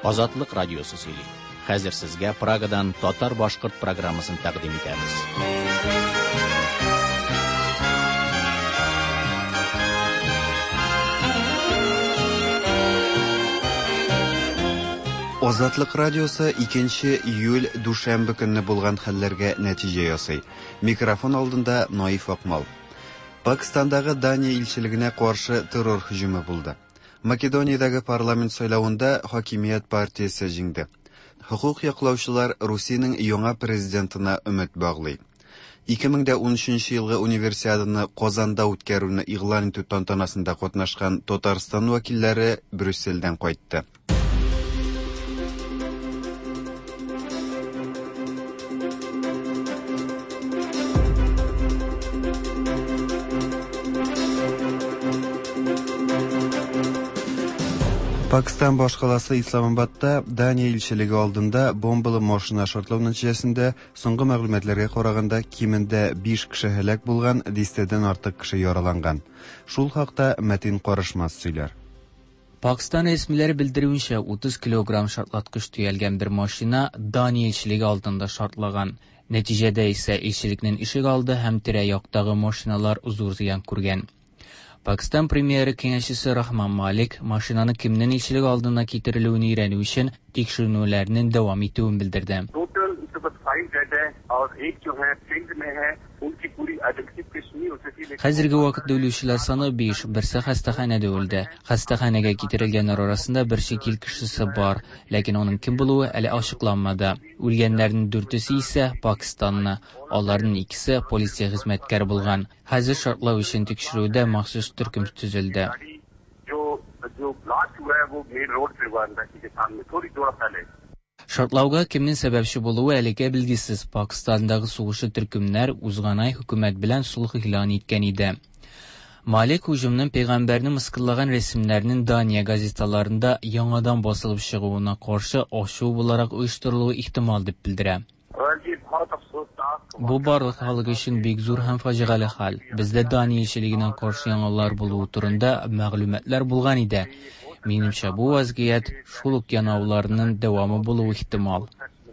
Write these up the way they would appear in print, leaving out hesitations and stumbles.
Азатлык радиосы сөйли. Хәзер сезгә Прагадан татар-башкорт программасын тәкъдим итәбез. Азатлык радиосы 2 июль дүшәмбе көнне булган хәлләргә нәтиҗә ясый. Микрофон алдында Наиф Акмал. Пакистандагы Дания илчилегенә каршы террор һөҗүме булды. Македониядәге парламент сайлауында хакимият партиясе җиңде. Хукук яклаучылар Русиянең яңа президентына өмет баглый. 2013 елгы универсиаданы Казанда үткәрүне игълан итү тантанасында катнашкан Татарстан вәкилләре Брюссельдән кайтты. Пакистан башкаласы Исламабадта Дания илчилеге алдында бомбалы машина шартлау нәтиҗәсендә соңгы мәгълүматларга караганда кимендә 5 кеше һәлак булган, 10дән артык кеше яраланган. Шул хакта Мәтин Карышмас сөйләр. Пакистан рәсмиләре белдерүенчә 30 килограмм шартлаткыч төялгән бер машина Дания илчилеге алдында шартлаган. Нәтиҗәдә исә илчилекнең ишек алды һәм тирә-яктагы машиналар зур зыян күргән. Пакистан премьеры киңәшчесе Рахман Малик машинаны кемнең илчилек алдына китерелүен өйрәнү өчен тикшерүләрнең дәвам итүен белдерде. Хәзерге вакытта үлүчеләр саны 5, берсе хастаханәдә үлде. Хастаханәгә китерелгәннәр арасында бер шикил кешесе бар, ләкин аның кем булуы әле ачыкланмады. Үлгәннәрнең 4-се исә Пакистанны, аларның 2-се полиция хезмәткәре булган. Хәзер шартлау өчен тикшерүдә махсус төркем төзелде. Шартлауга кемнең сәбәпче булуы әлегә билгесез. Пакистандагы сугышы төркемнәр узган ай хөкүмәт белән сулх игълан иткән иде. Малик һөҗүмнең пәйгамбәрне мыскыллаган рәсемнәрнең Дания газеталарында яңадан басылып чыгуына каршы ачу буларак оештырылуы ихтимал дип белдерә. Бу барлык халык өчен бик зур һәм фаҗигале хәл. Бездә Дания илчилегенең каршы яңалар булуы турында мәгълүматлар булган иде. Минемчә, бу вазгыять шул ук янауларның дәвамы булуы ихтимал.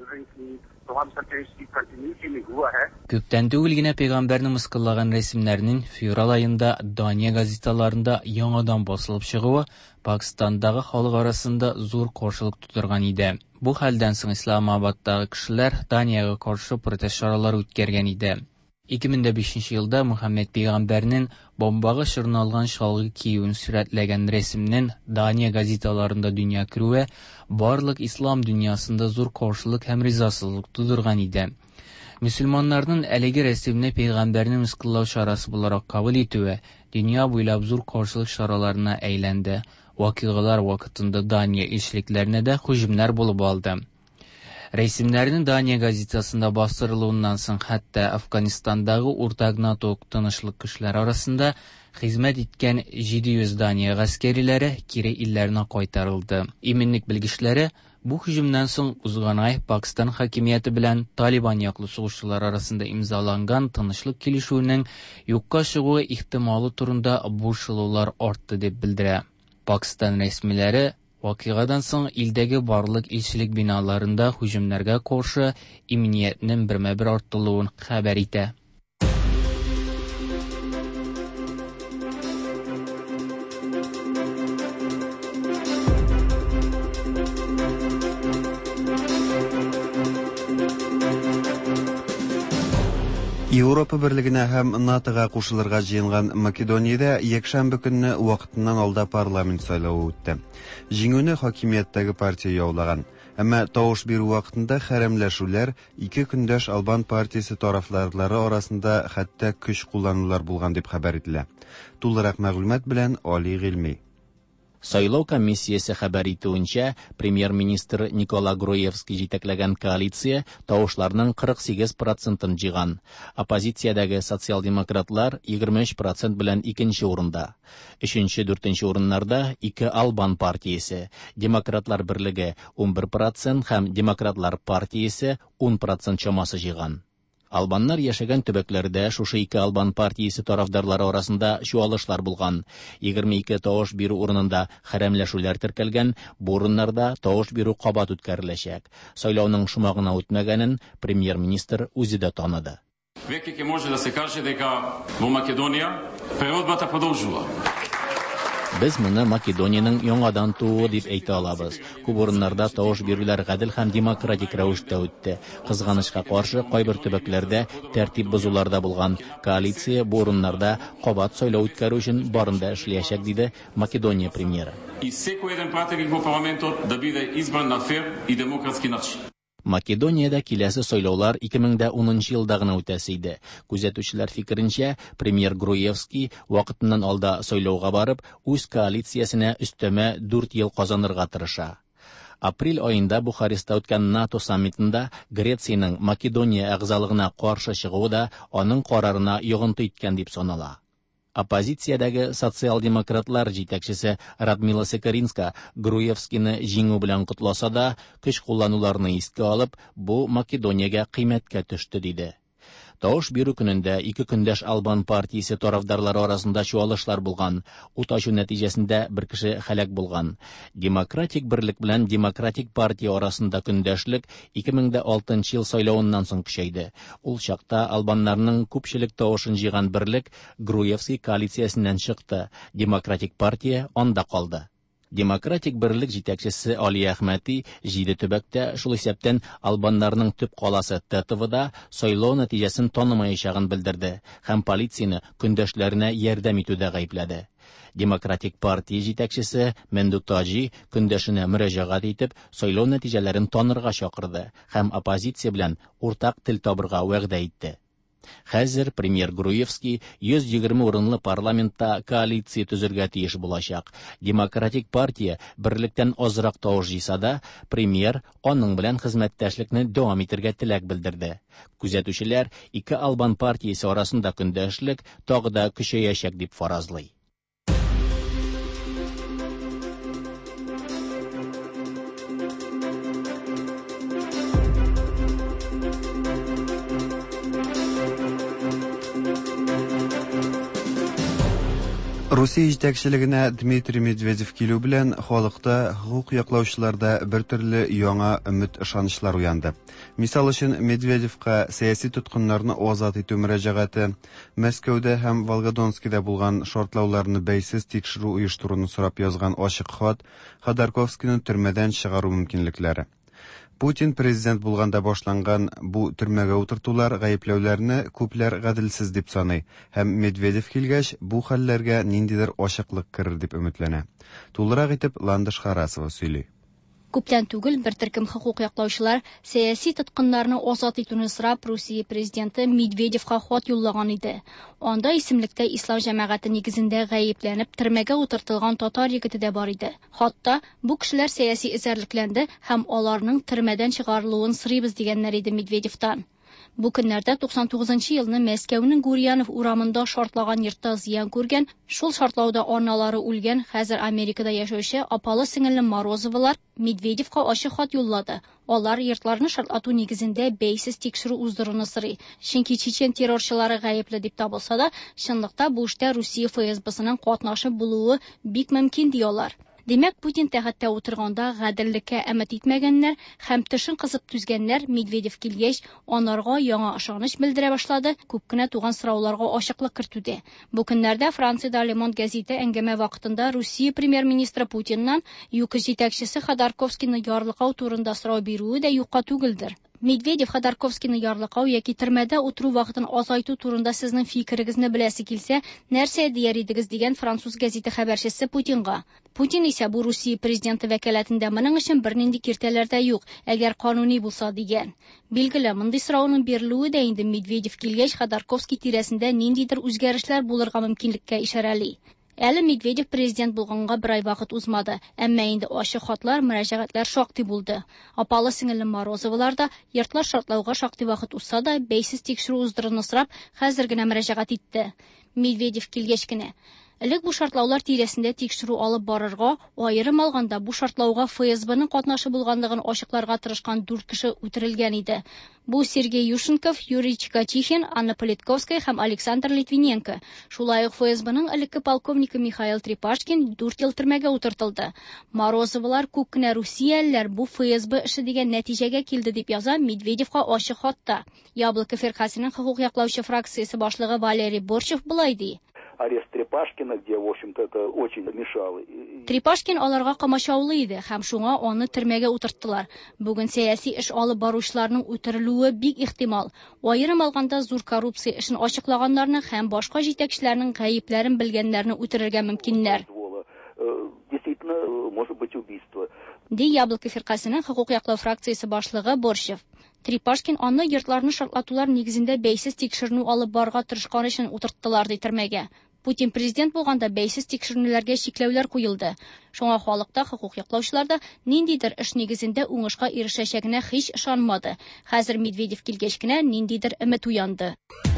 Күптән түгел генә пәйгамбәрне мыскыллаган рәсемнәрнең февраль аенда Дания газеталарында яңадан басылып чыгуы Пакистандагы халык арасында зур каршылык тудырган иде. Бу хәлдән соң Исламабадтагы кешеләр Даниягә каршы протест чаралары үткәргән иде. 2005 елда Мөхәммәд пәйгамбәрнең бомбага чорналган шалгы киюен сурәтләгән рәсемнең Дания газеталарында дөнья күрүе барлык ислам дөньясында зур каршылык һәм ризасызлык тудырган иде. Мөселманнарның әлеге рәсемне пәйгамбәрне мыскыллау чарасы буларак кабул итүе дөнья буйлап зур каршылык чараларына әйләнде. Вакыйгалар вакытында Дания илчилекләренә дә һөҗүмнәр булып алды. Рәсемнәрнең Дания газетасында бастырылуыннан соң хәтта Афганистандагы уртак НАТО тынычлык көчләре арасында хезмәт иткән 700 Дания гаскәриләре кире илләренә кайтарылды. Именлек белгечләре бу һөҗүмнән соң узган ай Пакистан хакимияте белән Талибан яклы сугышчылар арасында имзаланган тынычлык килешүенең юкка чыгуы ихтималы турында борчылулар артты дип белдерә. Пакистан рәсмиләре вакыйгадан соң илдәге барлык илчилек биналарында һөҗүмнәргә каршы имниятнең бермә-бер артылуын хәбәр итә. Европа берлегенә һәм НАТОга кушылырга җыенган Македониядә якшәмбе көнне вакытыннан алда парламент сайлауы үтте. Җиңүне хакимияттәге партия яулаган. Әмма тавыш бирү вакытында хәрәмләшүләр 2 көндәш Албан партиясе тарафдарлары арасында хәтта көч кулланулар булган дип хәбәр ителә. Тулырак мәгълүмат белән Али Гыйльми. Сайлау комиссиясе хәбәр итүенчә, премьер-министр Никола Груевский җитәкләгән коалиция тавышларның 48% җыйган. Оппозициядәге социал-демократлар 23% белән икенче урында. 3-4 урыннарда 2 Албан партиясе, Демократлар берлеге 11% һәм Демократлар партиясе 10% чамасы җыйган. Албаннар яшәгән төбәкләрдә шушы ике Албан партиясе тарафдарлары арасында чуалышлар булган. 22 тавыш бирү урынында хәрәмләшүләр теркәлгән, бу урыннарда тавыш бирү кабат үткәреләчәк. Сайлауның шумагына үтмәгәнен премьер-министр үзе дә таныды. Веќе може да се каже дека во Македонија преродбата продолжува. Без моны Македониянең яңадан тууы дип әйтә алабыз. Күп урыннарда тавыш бирүләр гадел һәм демократик рәвештә үтте. Кызганычка каршы, кайбер төбәкләрдә тәртип бозулар да булган. Коалиция бу урыннарда кабат сайлау үткәрү өчен барында эшләячәк, диде Македония премьеры. И секој еден пратеник во парламентот да биде избран на фер и демократски начин. Македониядә киләсе сайлаулар 2010 елда гына үтәсе иде. Күзәтүчеләр фикеренчә, премьер Груевский вакытыннан алда сайлауга барып, үз коалициясенә өстәмә 4 ел казанырга тырыша. Апрель айында Бухарестта үткән НАТО саммитында Грециянең Македония әгъзалыгына каршы чыгуы да аның карарына йогынты иткән дип санала. Оппозициядәге социал-демократлар җитәкчесе Радмила Секаринска Груевскийны җиңү белән котласа да, көч куллануларны искә алып, бу Македониягә кыйммәткә төште, диде. Тавыш бирү көнендә ике көндәш Албан партиясе тарафдарлары арасында чуалышлар булган. Ут ачу нәтиҗәсендә бер кеше һәлак булган. Демократик берлек белән Демократик партия арасында көндәшлек 2006 ел сайлауыннан соң көчәйде. Ул чакта албаннарның күпчелек тавышын җыйган берлек Груевский коалициясеннән чыкты. Демократик партия анда калды. Демократик берлек җитәкчесе Али Әхмәти 7 төбәктә шул исәптән албаннарның төп каласы Тетовда сайлау нәтиҗәсен танымаячагын белдерде һәм полицияне көндәшләренә ярдәм итүдә гаепләде. Демократик партия җитәкчесе Мендутаҗи көндәшенә мөрәҗәгать итеп сайлау нәтиҗәләрен танырга чакырды һәм оппозиция белән уртак тел табырга вәгъдә итте. Хәзер премьер Груевский 120 урынлы парламентта коалиция төзергә тиеш булачак. Демократик партия берлектән азрак тавыш җыйса да, премьер аның белән хезмәттәшлекне дәвам итәргә теләк белдерде. Күзәтүчеләр ике Албан партиясе арасында көндәшлек тагы да көчәячәк дип фаразлый. Русия җитәкчелегенә Дмитрий Медведев килү белән халыкта хукук яклаучыларда бер төрле яңа өмет ышанычлар уянды. Мисал өчен Медведевка сәяси тоткыннарны азат итү мөрәҗәгате, Мәскәүдә һәм Волгодонскида булган шартлауларны бәйсез тикшерү оештыруны сорап язган ачык хат Ходорковскийны төрмәдән чыгару мөмкинлекләре. Путин президент булганда башланган бу төрмәгә утыртулар гаепләүләрне күпләр гаделсез дип саный һәм Медведев килгәч бу хәлләргә ниндидер ачыклык керер дип өметләнә. Тулырак итеп Ландыш Харасова сөйли. Күптән түгел бер төркем хукук яклаучылар сәяси тоткыннарны азат итүне сорап Русия президенты Медведевка хат юллаган иде. Анда исемлектә ислам җәмәгате нигезендә гаепләнеп төрмәгә утыртылган татар егете дә бар иде. Хатта бу кешеләр сәяси эзәрлекләнде һәм аларның төрмәдән чыгарылуын сорыйбыз дигәннәр иде Медведевтан. Бу көннәрдә 99 елны Мәскәүнең Гурьянов урамында шартлаган йортта зыян күргән, шул шартлауда аналары үлгән, хәзер Америкада яшәүче апалы-сеңелле Морозовалар Медведевка ачык хат юллады. Алар йортларны шартлату нигезендә бәйсез тикшерү уздыруны сорый. Чөнки чечен террорчылары гаепле дип табылса да, чынлыкта бу эштә Русия ФСБсының катнашып булуы бик мөмкин диялар. Демәк, Путин тәхеттә утырганда гаделлеккә әмәт итмәгәннәр һәм тышын кысып түзгәннәр Медведев килгәч, анарга яңа ышаныч белдерә башлады, күп кенә туган сорауларга ачыклык кертүдә. Бу көннәрдә Франциядә Le Monde гәзите әңгәмә вакытында Русия премьер-министры Путиннан ЮК җитәкчесе Ходорковскийны ярлыкау турында сорау бирүе дә юкка түгелдер. Медведев Ходорковскийны ярлыкау яки төрмәдә утыру вакытын азайту турында сезнең фикерегезне беләсе килсә, нәрсә дияр идегез дигән француз гәзите хәбәрчесе Путинга. Путин исә бу Русия президенты вәкаләтендә моның өчен бернинди киртәләр дә юк, әгәр кануни булса дигән. Билгеле, мондый сорауның бирелүе дә инде Медведев килгәч Ходорковский тирәсендә ниндидер үзгәрешләр булырга мөмкинлеккә ишарәли. Әле Медведев президент булганга бер ай вакыт узмады, әмма инде ачык хатлар, мөрәҗәгатьләр шактый булды. Апалы-сеңелле Морозовалар да йортлар шартлауга шактый вакыт узса да, бәйсез тикшерү уздыруны сорап, хәзер генә мөрәҗәгать итте. Медведев килгәч кенә Элек бу шартлаулар тирәсендә тикшерү алып барырга, аерым алганда бу шартлауга ФСБның катнашы булганлыгын ачыкларга тырышкан 4 кеше үтерелгән иде. Бу Сергей Юшенков, Юрий Чикачихин, Анна Политковская һәм Александр Литвиненко. Шулай ук ФСБның элекке полковнигы Михаил Трипашкин 4 ел төрмәгә утыртылды. Морозовлар күп кенә Русиялеләр бу ФСБ эше дигән нәтиҗәгә килде дип яза Медведевка ачык хатта. Яблоко фиркасының хокук яклаучы фракциясе башлыгы Валерий Борчев булай ди. Арест Трипашкина, где, в общем-то, это очень мешало. Трипашкин аларга камачаулы иде һәм шуңа аны төрмәгә утырттылар. Бүген сәяси эш алып баручыларның үтерелүе бик ихтимал. Аерым алганда зур коррупция эшен ачыклаганнарны һәм башка җитәкчеләрнең гаепләрен белгәннәрне үтерергә мөмкиннәр. Действительно, может быть убийство. Ди Яблоко фиркасының хокук яклау фракциясе башлыгы Борчев. Трипашкин аны йортларны шартлатулар нигезендә бәйсез тикшерү алып барга тырышкан өчен утырттылар ди төрмәгә. Путин президент булганда бәйсез тикшерүләргә чикләүләр куелды. Шуңа халыкта хокук яклаучыларда ниндидер эш нигезендә уңышка ирешәчәгенә һич ышанмады. Хәзер Медведев килгәч кенә ниндидер өмет уянды.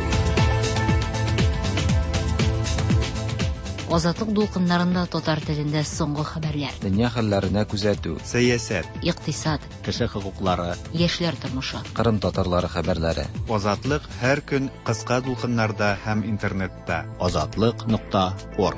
Азатлык дулкыннарында татар телендә соңгы хәбәрләр. Дөнья хәлләренә күзәтү, сәясәт, Икътисад, Кеше хокуклары, яшьләр тормышы. Кырым татарлары хәбәрләре. Азатлык һәр көн кыска дулкыннарда һәм интернетта. Azatlyk.org.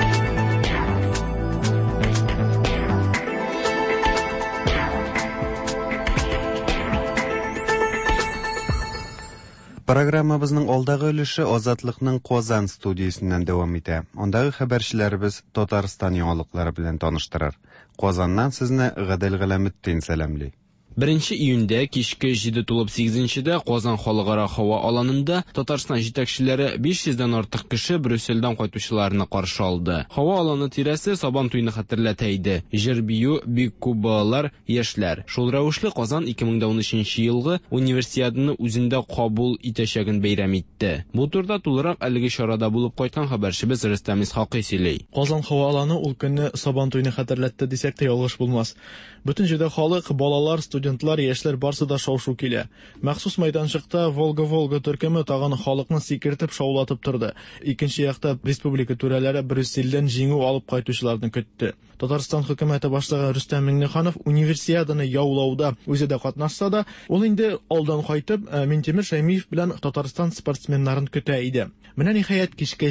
Программабызның алдагы өлеше Азатлыкның Казан студиясеннән дәвам итә. Андагы хәбәрчеләребез Татарстан яңалыклары белән таныштырыр. Казаннан сезне Гадел Галәметтин сәламли. 1 июньдә кичке 7:08-дә Казан халыкара һава аланында Татарстан җитәкчеләре 500-дән артык кеше Брюссельдән кайтучыларны каршы алды. Һава аланы тирәсе Сабан туйны хәтерләтә иде. Җыр-бию, бик күп балалар, яшьләр. Шул рәвешле Казан 2013 елгы универсиаданы үзендә кабул итәчәген бәйрәм итте. Бу турда тулырак әлеге чарада булып кайткан хәбәрчебез Рөстәм Исхакый сөйли. Казан һава аланы ул көнне Сабан туйны хәтерләтте дисәк тә ялгыш булмас. Бөтен җирдә халык, балалар, студентлар, яшьләр барсы да шау-шу килә. Махсус мәйданчыкта Волга-Волга төркеме тагын халыкны сикертеп шаулатып торды. Икенче якта республика түрәләре Брюссельдән җиңү алып кайтучыларны көтте. Татарстан хөкүмәте башлыгы Рөстәм Миңнеханов универсиаданы яулауда үзе дә катнашса да, ул инде алдан кайтып Минтимер Шәймиев белән Татарстан спортсменнарын көтә иде. Менә ниһаять кичкә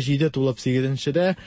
7:08-дә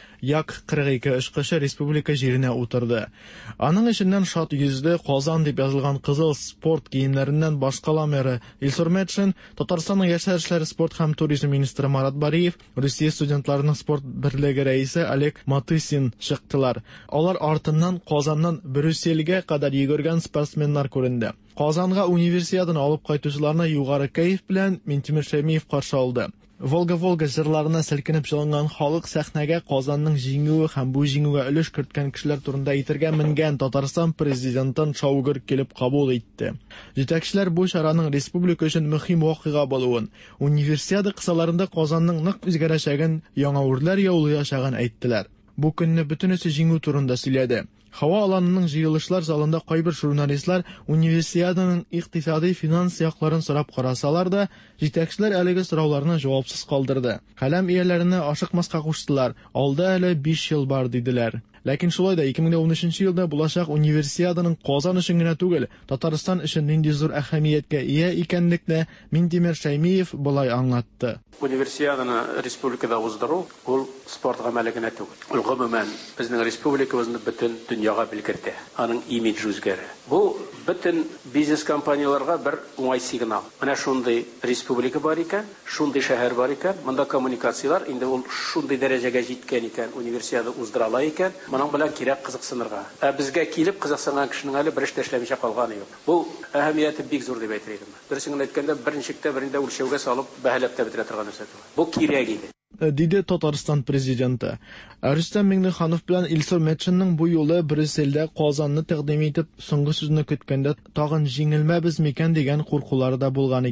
Як-42 очкычы республика җиренә утырды. Аның эченнән шат йөзле Казан дип язылган кызыл спорт киемнәреннән башкаламеры Илсур Метшин, Татарстанның яшьләр эшләре, спорт һәм туризм министры Марат Бариев, Русия студентларының спорт берлеге рәисе Олег Матысин чыктылар. Алар артыннан Казаннан Брюссельгә кадәр йөгергән спортсменнар күренде. Казанга универсиаданы алып кайтучыларны югары кайф белән Минтимер Шәймиев каршы алды. Волга-Волга җырларына селкенеп җылынган халык сәхнәгә Казанның җиңүе һәм бу җиңүгә өлеш керткән кешеләр турында әйтергә менгән Татарстан президентын шаугыр килеп кабул итте. Җитәкчеләр бу чараның республика өчен мөһим вакыйга булуын, универсиада кысаларында Казанның нык үзгәрәчәген, яңа үрләр яулаячагын әйттеләр. Бу көнне бөтенесе җиңү турында сөйләде. Һава аланының җыелышлар залында кайбер журналистлар универсиаданың икътисади финанс якларын сорап карасалар да, җитәкчеләр әлеге сорауларны җавапсыз калдырды. Каләм ияләренә ашыкмаска куштылар. Алда әле 5 ел бар диделәр. Ләкин шулай да 2013 елда булачак универсиаданың Казан өчен генә түгел, Татарстан өчен нинди зур әһәмияткә ия икәнлекне Минтимер Шәймиев булай аңлатты. Универсиаданы республикада уздыру ул спорт гамәле генә түгел. Ул гомумән безнең республикабызны бөтен дөньяга билгертә. Аның имиджы үзгәрә. Бу бөтен бизнес компанияларга бер уңай сигнал. Менә шундый республика бар икән, шундый шәһәр бар икән, монда коммуникациялар инде ул шундый дәрәҗәгә җиткән икән, универсиада уздырыла икән. Моның белән кирәк кызыксынырга. Безгә килеп кызыксынган кешенең әле бер эш эшләмичә калганы юк. Бу әһәмияте бик зур дип әйтер идем. Дөресен әйткәндә, беренчектә берендә үлчәүгә салып бәһаләп тә бетерә торган нәрсә. Бу кирәк иде. Диде Татарстан президенты. Рөстәм Миңнеханов белән Илсур Метшинның бу юлы Брюссельдә Казанны тәкъдим итеп соңгы сүзне көткәндә тагын җиңелмәбез микән дигән куркулары да булган икән.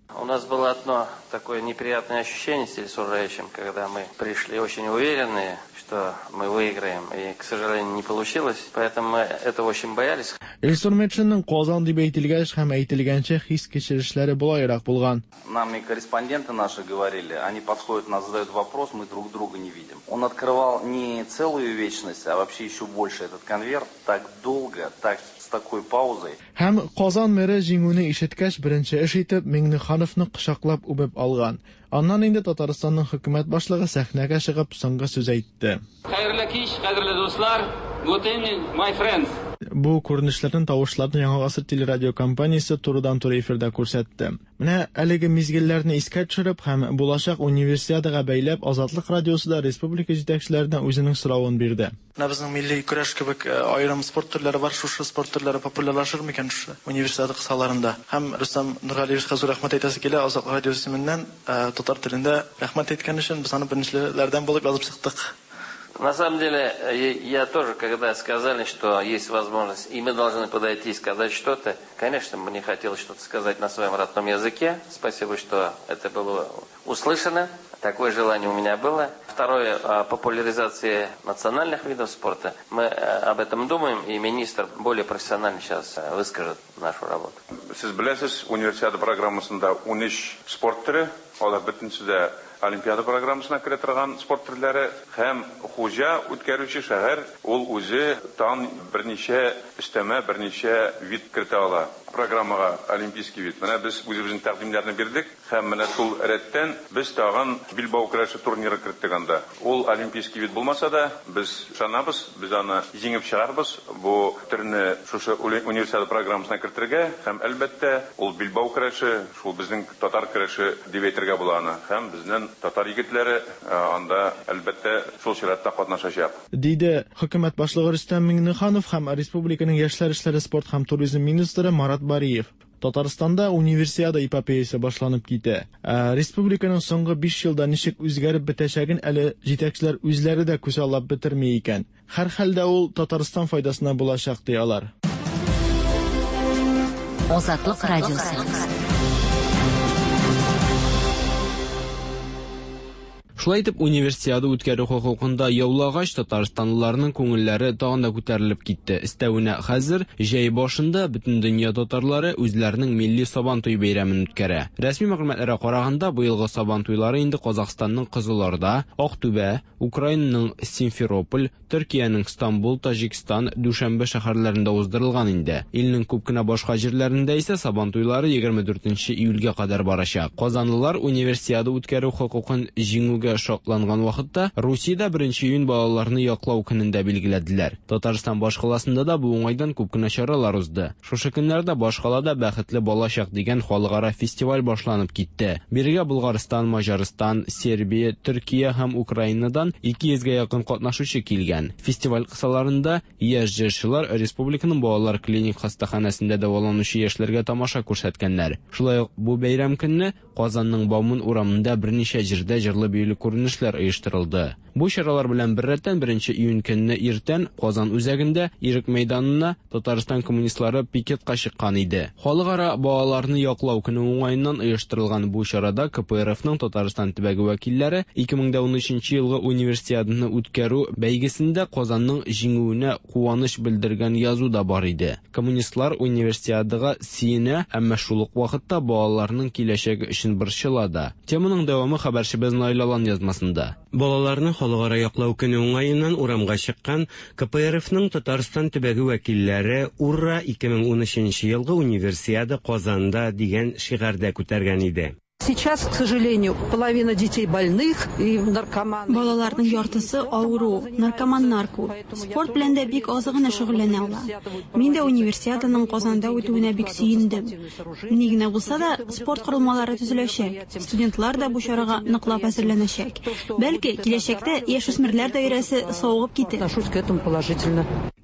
У нас было одно такое неприятное ощущение с телесужающим, когда мы пришли очень уверенные, что мы выиграем, и, к сожалению, не получилось, поэтому мы этого очень боялись. Эльсур матчының Казан дип әйтелгәч һәм әйтелгәнчә хис кичерешләре булайрак булган. Нам и корреспонденты наши говорили, они подходят, нас задают вопрос, мы друг друга не видим. Он открывал не целую вечность, а вообще еще больше этот конверт, так долго, так с такой паузой. Һәм Казан мэры җиңүне ишеткәч беренче эш итеп Миңнехановны кочаклап үбеп алган. Аннан инде Татарстанның хөкүмәт башлыгы сәхнәгә чыгып соңгы сүз әйтте. Хәерле кич, кадерле дуслар, good evening, my friends. Бу күренешләрнең тавышларын Яңа гасыр телерадио компаниясе турыдан-туры эфирдә күрсәтте. Менә әлеге мизгелләрне искә төшереп һәм булачак универсиадага бәйләп Азатлык радиосы да республика җитәкчеләренә үзенең соравын бирде. Безнең милли көрәш кебек аерым спорт төрләре бар, шушы спорт төрләре популярлашыр микән шушы универсиада кысаларында. Һәм Рөстәм Нургалиевка зур рәхмәт әйтәсе килә, Азатлык радиосы исеменнән татар телендә рәхмәт әйткән өчен без аны беренчеләрдән булып язып чыктык. На самом деле, я тоже, когда сказали, что есть возможность, и мы должны подойти и сказать что-то, конечно, мне хотелось что-то сказать на своем родном языке. Спасибо, что это было услышано. Такое желание у меня было. Второе, популяризация национальных видов спорта. Мы об этом думаем, и министр более профессионально сейчас выскажет нашу работу. Siz bilasiz, универсиада программасында 13 спорт түрі, алар бөтенсі Олимпиада программасына кіре торган спорт түрләре һәм хуҗа үткәрүче шәһәр ул үзе тан берничә өстәмә берничә вид кертә ала программага олимпийский вид. Менә без үзебезнең тәкъдимнәрне бирдек һәм менә шул рәттән без тагын Билбау көрәше турниры керттек анда. Ул олимпийский вид булмаса да без шанабыз, без аны җиңеп чыгарбыз. Бу төрне шушы универсиада программасына кертергә һәм әлбәттә ул Билбау көрәше, шул безнең татар көрәше дип әйтергә була аны. Һәм безнең татар егетләре анда әлбәттә шул чиратта катнашачак. Диде хөкүмәт башлыгы Рөстәм Миңнеханов һәм республиканың яшьләр эшләре, спорт һәм туризм министры Марат Бариев. Татарстанда универсиада эпопеясы башланып китә. Республиканың соңгы 5 елда ничек үзгәреп бетәчәген әле җитәкчеләр үзләре дә күз алып бетерми икән. Һәр хәлдә ул Татарстан файдасына булачак ди алар. Азатлык радиосы. Шулай итеп, универсиада үткәрү хокукында яулагач татарстанлыларның күңелләре тагын да күтәрелеп китте. Истәвенә хәзер җәй башында бөтен дөнья татарлары үзләренең милли Сабантуй бәйрәмен үткәрә. Рәсми мәгълүматларга караганда, бу елгы Сабантуйлары инде Казакъстанның Кызылорда, Актүбә, Украинаның Симферополь, Төркиянең Стамбул, Таҗикстан, Дүшәмбе шәһәрләрендә уздырылган инде. Илнең күп кенә башка җирләрендә исә Сабантуйлары 24 июльгә кадәр барачак. Казанлылар универсиада үткәрү хокукын җиңүгә шатланган вакытта Русиядә 1 июнь балаларны яклау көнендә билгеләделәр. Татарстан башкаласында да бу уңайдан күп кенә чаралар узды. Шушы көннәрдә башкалада бәхетле балачак дигән халыкара фестиваль башланып китте. Биргә Булгарстан, Маҗарстан, Сербия, Төркия һәм Украинадан 200-гә якын катнашучы килгән. Фестиваль кысаларында яшь җырчылар республиканың балалар клиник хастаханәсендә дәваланучы яшьләргә тамаша күрсәткәннәр. Шулай ук бу бәйрәм көнне Казанның Бауман урамында берничә җирдә җырлы бөйле күренешләр оештырылды. Бу чаралар белән беррәттән 1 июнь көнне иртән Казан үзәгендә Ирек мәйданына Татарстан коммунистлары пикетка чыккан иде. Халыкара балаларны яклау көне уңаеннан оештырылган бу чарада КПРФның Татарстан төбәге вәкилләре 2013 елгы универсиаданы үткәрү бәйгесендә Казанның җиңүенә куаныч белдергән язу да бар иде. Коммунистлар универсиадага сөенә, әмма шул ук вакытта балаларның киләчәге өчен борчылады. Теманың дәвамы хәбәрчебез Найлалан язмасында. Балаларны халыкара яклау көне уңаеннан урамга чыккан КПРФның Татарстан төбәге вәкилләре «Ура 2013 елгы универсиада Казанда» дигән шигәрдә күтәргән иде. Сейчас, к сожалению, половина детей больных и наркоманы. Балаларның яртысы авыру, наркоманнар күп. Спорт белән дә бик аз гына шөгыльләнә ала. Мин дә универсиаданың Казанда үтүенә бик сөендем. Ни генә булса да, спорт корылмалары төзеләчәк. Студентлар да бу чарага ныклап әзерләнәчәк. Бәлки, киләчәктә яшүсмерләр даирәсе савыгып китер.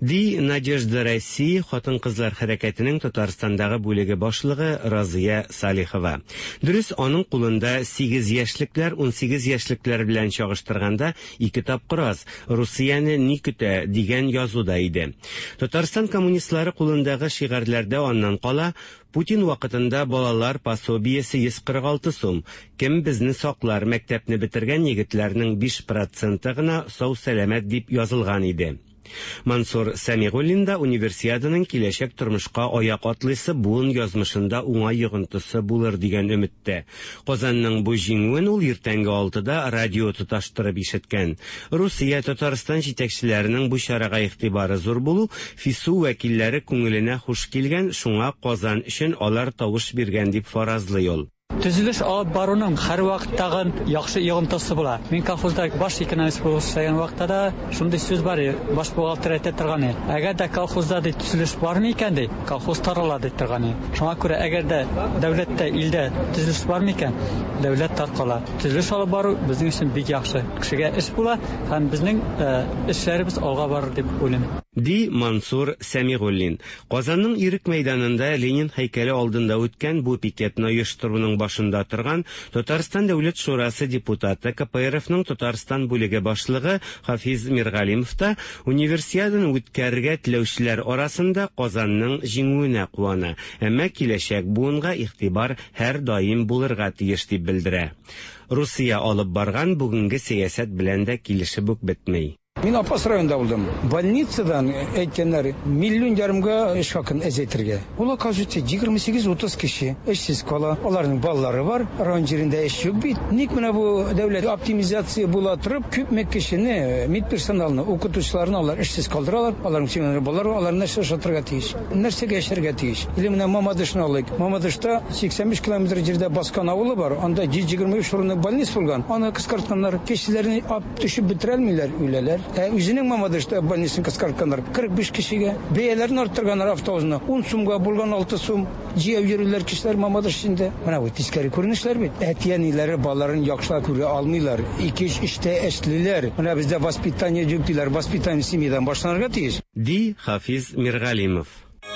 Ди Надежда Россия хатын-кызлар хәрәкәтенең Татарстандагы бүлеге башлыгы Разия Салихова. Дөрес, аның кулында 8 яшьлекләр 18 яшьлекләр белән чагыштырганда 2 тапкыр аз. Русияне ни көтә дигән язуда иде. Татарстан коммунистлары кулындагы шигарләрдә аннан кала Путин вакытында балалар пособиесе 146 сум. Кем безне саклар мәктәпне бетергән егетләрнең 5% гына сау-сәламәт дип язылган иде. Мансур Сәмигуллин да универсиаданың киләчәк тормышка аяк атлыйсы буын язмышында уңай йогынтысы булыр дигән өметтә. Казанның бу җиңүен ул иртәнге 6-да радио тоташтырып ишеткән. Русия Татарстан җитәкчеләренең бу чарага игътибары зур булу, ФИСУ вәкилләре күңеленә хуш килгән, шуңа Казан өчен алар тавыш биргән дип фаразлый ул. Төзелеш алып баруның һәр вакыттагы яхшы йогынтысы була. Мин колхозда баш экономист булып эшләгән вакытта шундый сүз бар, баш бухгалтер әйтә торган. Әгәр дә колхозда төзелеш бармы икән ди, колхоз тарала дип торган. Шуңа күрә әгәр дә дәүләттә, илдә төзелеш бармы икән, дәүләт таркала. Төзелеш алып бару безнең өчен бик яхшы. Кешегә эш була һәм безнең эшләребез алга барыр дип уйлыйм. Ди Мансур Сәмигуллин. Казанның Ирек мәйданында Ленин һәйкәле алдында үткән бу пикетны оештыруның башында торган Татарстан Дәүләт Шурасы депутаты КПРФның Татарстан бүлеге башлыгы Хафиз Миргалимов та универсиаданы үткәрергә теләүчеләр арасында Казанның җиңүенә куана. Әмма киләчәк буынга игътибар һәр даим булырга тиеш дип белдерә. Русия алып барган бүгенге сәясәт белән дә килешеп үк бетмәй. Мин Апас районында булдым. Больницадан әйткәннәр, миллион ярымга эш хакын әзәйтергә. Ул оказывается 28-30 кеше эшсез кала. Аларның балалары бар, район җирендә эш юк бит. Ник менә бу дәүләт оптимизация була торып, күпме кешене, медперсоналны, укытучыларны алар эшсез калдыралар. Аларның семьялары балалар, аларны эшләтергә тиеш. Нәрсәгә эшләргә тиеш? Или менә Мамадышны алыйк. Мамадышта 85 километр җирдә баскан авылы бар. Анда 123 урынлы больниц булган. Аны кыскартканнар, кешеләрне ап төшеп бетерәлмиләр, үләләр. Үзенең Мамадышта больницаны кыскартканнар 45 кешегә. Бәяләрне арттырганнар автобусны 10 сумга булган 6 сум. Җыяп йөрүләр кешеләр Мамадыш инде. Менә бу тискәре күренешләр бит. Әтияниләре балаларын яхшылап күрә алмыйлар. 2-3 эштә эшлиләр. Менә бездә воспитание юк диләр. Воспитание семьядан башланырга тиеш. Ди Хафиз Миргалимов.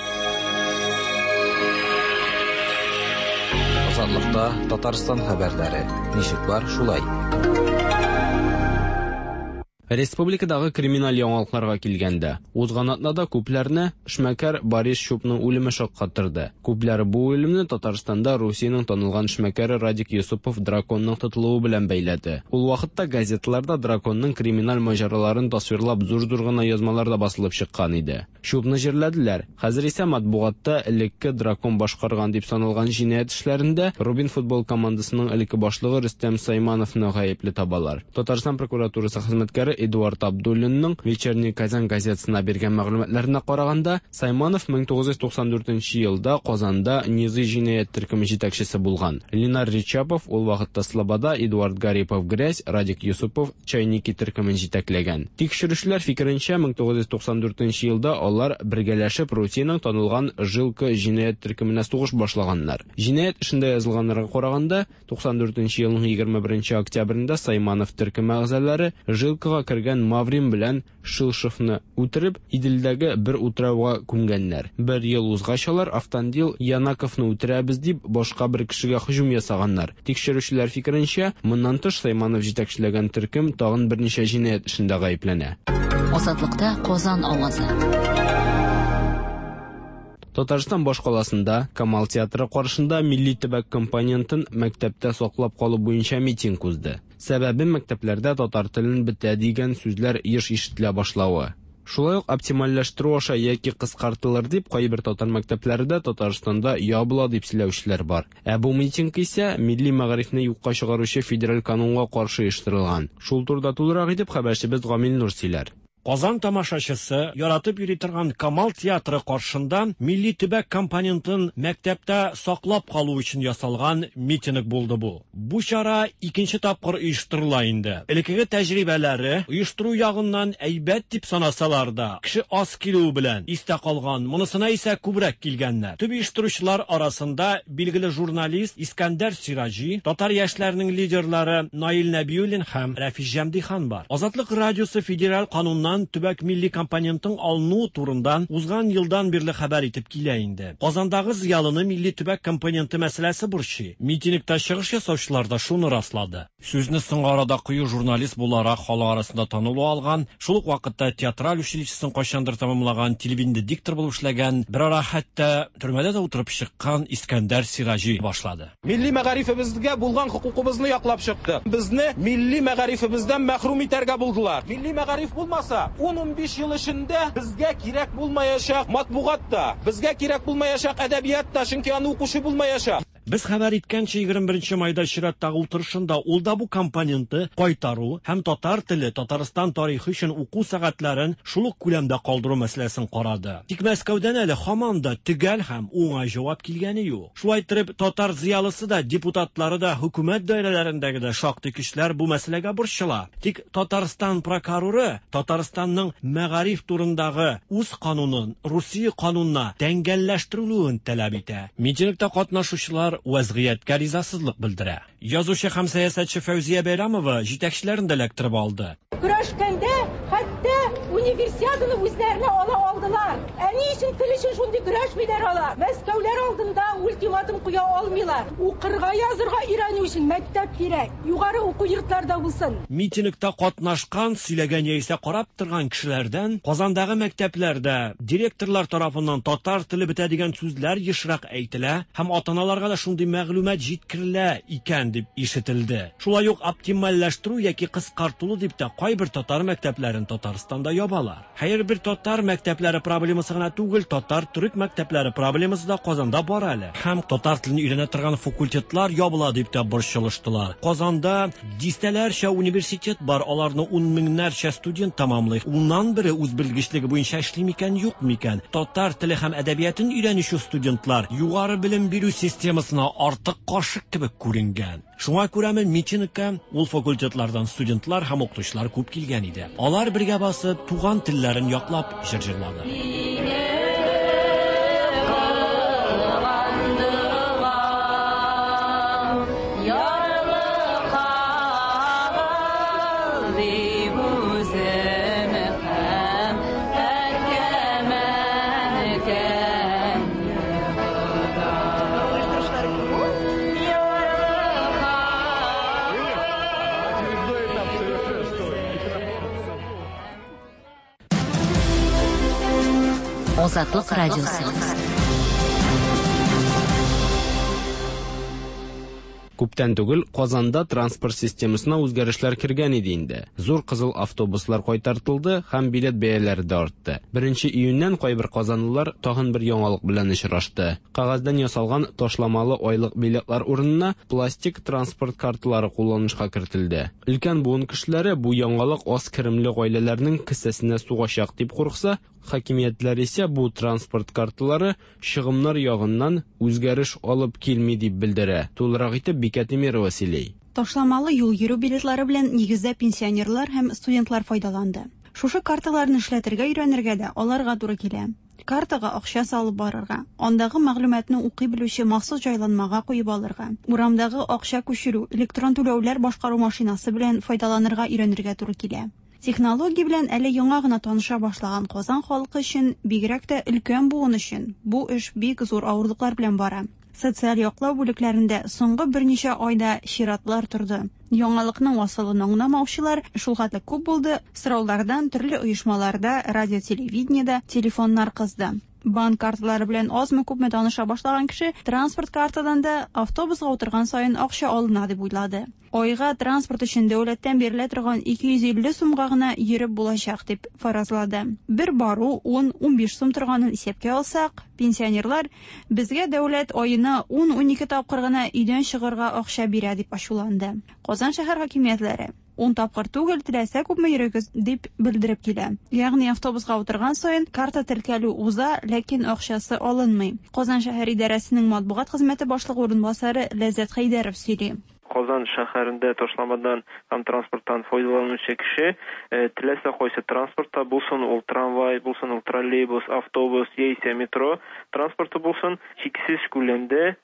Азатлыкта Татарстан хәбәрләре. Ничек бар шулай? Республикадагы криминаль яңалыкларга килгәндә, узган атнада күпләрне эшмәкәр Борис Шупның үлеме шаккаттырды. Күпләре бу үлемне Татарстанда Русиянең танылган эшмәкәре Радик Юсупов драконның тотылуы белән бәйләде. Ул вакытта газеталарда драконның криминаль маҗараларын тасвирлап зур-зур гына язмалар да басылып чыккан иде. Шупны җирләделәр. Хәзер исә матбугатта элекке дракон башкарган дип саналган җинаять эшләрендә Рубин футбол командасының элекке башлыгы Рөстәм Саймановны гаепле табалар. Татарстан прокуратурасы хезмәткәре Эдуард Абдуллинның Вечерний Казан газетасына биргән мәгълүматларына караганда, Сайманов 1994 елда Казанда низы җинаять төркеме җитәкчесе булган. Ленар Ричапов ул вакытта Слобода, Эдуард Гарипов Грязь, Радик Юсупов Чайники төркемен җитәкләгән. Тикшерүчеләр фикеренчә, 1994 елда алар бергәләшеп Русиянең танылган Жилка җинаять төркеменә сугыш башлаганнар. Җинаять эшендә язылганнарга караганда, 94 елның 21 октябрендә Сайманов төркеме әгъзалары Жилкага кергән Маврин белән Шилшевны үтереп, Иделдәге бер утрауга күмгәннәр. Бер ел узгач алар Автандил Янаковны үтерәбез дип башка бер кешегә һөҗүм ясаганнар. Тикшерүчеләр фикеренчә, моннан тыш Сайманов җитәкчеләгән төркем тагын берничә җинаять эшендә гаепләнә. Азатлыкта Казан авазы. Татарстан башкаласында Камал театры каршында милли төбәк компонентын мәктәптә саклап калу буенча митинг узды. Сәбәбе мәктәпләрдә татар телен бетә дигән сүзләр еш ишетелә башлавы. Шулай ук оптимальләштерү аша яки кыскартылыр дип кайбер татар мәктәпләрендә Татарстанда ябыла дип сөйләүчеләр бар. Ә бу митинг исә милли мәгарифне юкка чыгаручы федераль канунга каршы оештырылган. Шул турыда тулырак итеп хәбәрчебез Гамил Нур сөйләр. Казан тамашачысы яратып йөри торган Камал театры каршында милли төбәк компонентын мәктәптә саклап калу өчен ясалган митинг булды бу. Бу чара икенче тапкыр оештырыла инде. Элекеге тәҗрибәләре оештыру ягыннан әйбәт дип санасалар да, кеше аз килү белән истә калган, монысына исә күбрәк килгәннәр. Төп оештыручылар арасында билгеле журналист Искәндәр Сираҗи, татар яшьләренең лидерлары Наил Нәбиуллин һәм Рафис Җәмдихан бар. Азатлык радиосы федераль кануннан Казан төбәк милли компонентын алыну турында узган елдан бирле хәбәр итеп килә инде. Казандагы зыялыны милли төбәк компоненты мәсьәләсе борчый. Митингта чыгыш ясаучылар да шуны раслады. Сүзне соңгы арада кыю журналист буларак халык арасында танылу алган, шул ук вакытта театраль училищесын кайчандыр тәмамлаган, телевидение диктор булып эшләгән, бер ара хәтта төрмәдә дә утырып чыккан Искәндәр Сиражи башлады. Милли мәгарифебезгә булган хукукыбызны яклап чыкты. Безне милли мәгарифебездән мәхрүм итәргә булдылар. Милли мәгариф булмаса, 10-15 ел эчендә безгә кирәк булмаячак матбугат та, безгә кирәк булмаячак әдәбият та, чөнки аны укучы булмаячак. Без хәбәр иткәнчә 21 майда чираттагы утырышында ул да бу компонентны кайтару һәм татар теле, Татарстан тарихы өчен уку сәгатьләрен шул ук күләмдә калдыру мәсьәләсен карады. Тик Мәскәүдән әле һаман да төгәл һәм уңай җавап килгәне юк. Шулай итеп, татар зыялысы да, депутатлары да, хөкүмәт даирәләрендәге дә шактый кешеләр бу мәсьәләгә борчыла. Тик Татарстан прокуроры Татарстанның мәгариф турындагы үз канунын Русия канунына тәңгәлләштерүен таләп итә. Митингта катнашучылар вазгыятькә ризасызлык белдерә. Язучы һәм сәясәтче Фәүзия Бәйрәмова җитәкчеләрен дә эләктереп алды. Көрәшкәндә хәтта универсиаданы үзләренә ала алдылар. Ни өчен тел өчен шундый көрәшмиләр алар? Мәскәүләр алдында ультиматум куя алмыйлар. Укырга, язырга өйрәнү өчен мәктәп кирәк. Югары уку йортларда булсын. Митингта катнашкан, сөйләгән яисә карап торган кешеләрдән Казандагы мәктәпләрдә директорлар тарафыннан татар теле бетә дигән сүзләр ешрак әйтелә һәм ата-аналарга да шундый мәгълүмат җиткерелә икән дип ишетелде. Шулай ук оптимальләштерү яки кыскартылу дип тә кайбер татар мәктәпләрен Татарстанда ябалар. Һәр бер татар мәктәпләре проблемасы гына түгел, татар-төрек мәктәпләре проблемасы да Казанда бар әле. Һәм татар телен өйрәнә торган факультетлар ябыла дип тә борчылыштылар. Казанда дистәләрчә университет бар, аларны 10 меңнәрчә студент тәмамлый. Уннан бире үз белгечлеге буенча эшли микән, юк микән? Татар теле һәм әдәбиятын өйрәнүче студентлар югары белем бирү системасына артык кашык кебек күренгән. Шуңа күрәме митингка ул факультетлардан студентлар һәм укытучылар күп килгән иде. Алар бергә басып, туган телләрен яклап җырлады. Азатлык радиосы. Күптән түгел Казанда транспорт системасына үзгәрешләр кергән иде инде. Зур кызыл автобуслар кайтартылды һәм билет бәяләре дә артты. 1 июньнән кайбер казанлылар тагын бер яңалык белән очрашты. Кагаздан ясалган ташламалы айлык билетлар урынына пластик транспорт карталары кулланышка кертелде. Өлкән буын кешеләре бу яңалык аз керемле гаиләләрнең кесәсенә сугачак дип курыкса, хакимиятләр исә бу транспорт карталары чыгымнар ягыннан үзгәреш алып килми дип белдерә. Тулырак итеп Бикәтемирова сөйли. Ташламалы юл йөрү билетлары белән нигездә пенсионерлар һәм студентлар файдаланды. Шушы карталарны эшләтергә өйрәнергә дә аларга туры килә. Картага акча салып барырга, андагы мәгълүматны укый белүче махсус җайланмага куеп алырга, урамдагы акча күчерү, электрон түләүләр башкару машинасы белән файдаланырга өйрәнергә туры килә. Технология белән әле яңа гына таныша башлаган Казан халкы өчен, бигрәк тә өлкән буын өчен бу эш бик зур авырлыклар белән бара. Социаль яклау бүлекләрендә соңгы берничә айда чиратлар торды. Яңалыкның асылын аңламаучылар шул хәтле күп булды, сораулардан төрле оешмаларда, радио-телевидениедә телефоннар кызды. Банк карталары белән азмы күпме таныша башлаган кеше транспорт картадан да автобусга утырган саен акча алына дип уйлады. Айга транспорт өчен дәүләттән бирелә торган 250 сумга гына йөреп булачак дип фаразлады. Бер бару 10-15 сум торганын исәпкә алсак, пенсионерлар безгә дәүләт аена 10-12 тапкыр гына өйдән чыгарга акча бирә дип ачуланды. Казан шәһәр хакимиятләре 10 тапкыр түгел, теләсә күпме йөрегез дип белдереп килә. Ягъни автобусга утырган саен карта теркәлү уза, ләкин акчасы алынмый. Казан шәһәр идарәсенең матбугат хезмәте башлыгы орынбасары Ләззәт Хәйдәров сөйли. Казан шәһәрендә ташламадан һәм транспорттан файдаланучы кеше теләсә кайсы транспортта булсын, ул трамвай, булсын ул троллейбус, автобус яисә метро транспорты булсын, чиксез күләмдә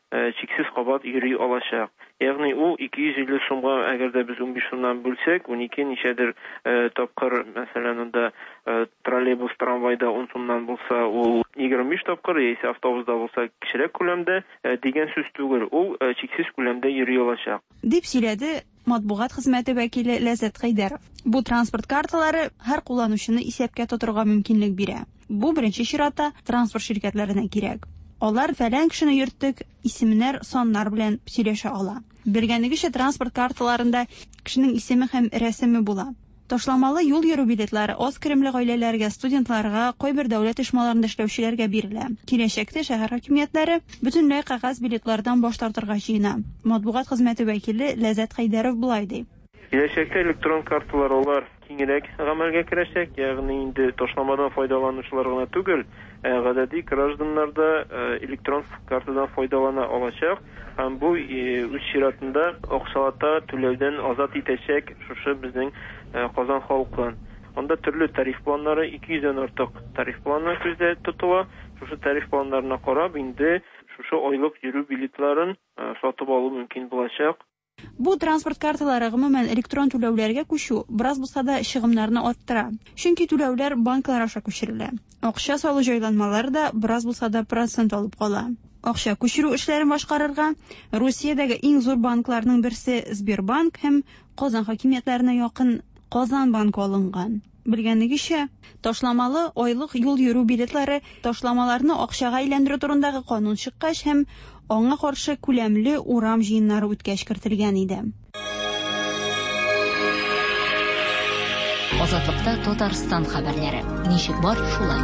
чиксез кабат йөри алачак. Ягъни ул 250 сумга әгәр дә без 15 сумнан бүлсәк, 12 ничәдер тапкыр, мәсәлән, анда троллейбус, трамвайда 10 сумнан булса, ул 25 тапкыр, яисә автобуста булса кечерәк күләмдә дигән сүз түгел. Ул чиксез күләмдә йөри алачак. Дип сөйләде матбугат хезмәте вәкиле Ләззәт Хәйдәров. Бу транспорт карталары һәр кулланучыны исәпкә тотырга мөмкинлек бирә. Бу беренче чиратта транспорт ширкәтләренә кирәк. Алар фәлән кешене йөрттек исемнәр, саннар белән сөйләшә ала. Белгәнегезчә, транспорт карталарында кешенең исеме һәм рәсеме була. Ташламалы юл йөрү билетлары аз керемле гаиләләргә, студентларга, кайбер дәүләт оешмаларында эшләүчеләргә бирелә. Киләчәктә шәһәр хакимиятләре бөтенләй кәгазь билетлардан баш тартырга җыена. Матбугат хезмәте вәкиле Ләззәт Хәйдәров булай ди. Киләчәктә электрон карталар алар киңрәк гамәлгә керәчәк, ягъни инде ташламадан файдаланучылар гына түгел, гадәти гражданнар да электрон картадан файдалана алачак һәм бу үз чиратында акчалата түләүдән азат итәчәк шушы безнең Казан халкын. Анда төрле тариф планнары 200-дән артык тариф планы күздә тотыла. Шушы тариф планнарына карап инде шушы айлык йөрү билетларын сатып алу мөмкин булачак. Бу транспорт карталары гомумән электрон түләүләргә күчү бераз булса да чыгымнарны арттыра. Чөнки түләүләр банклар аша күчерелә. Акча салу җайланмалары да бераз булса да процент алып кала. Акча күчерү эшләрен башкарырга Русиядәге иң зур банкларның берсе Сбербанк һәм Казан хакимиятләренә якын Казан банкы алынган. Белгәнегезчә, ташламалы айлык юл йөрү билетлары ташламаларны акчага әйләндерү турындагы канун чыккач һәм аңа каршы күләмле урам җыеннары үткәч кертелгән иде. Азатлыкта Татарстан хәбәрләре. Ничек бар шулай?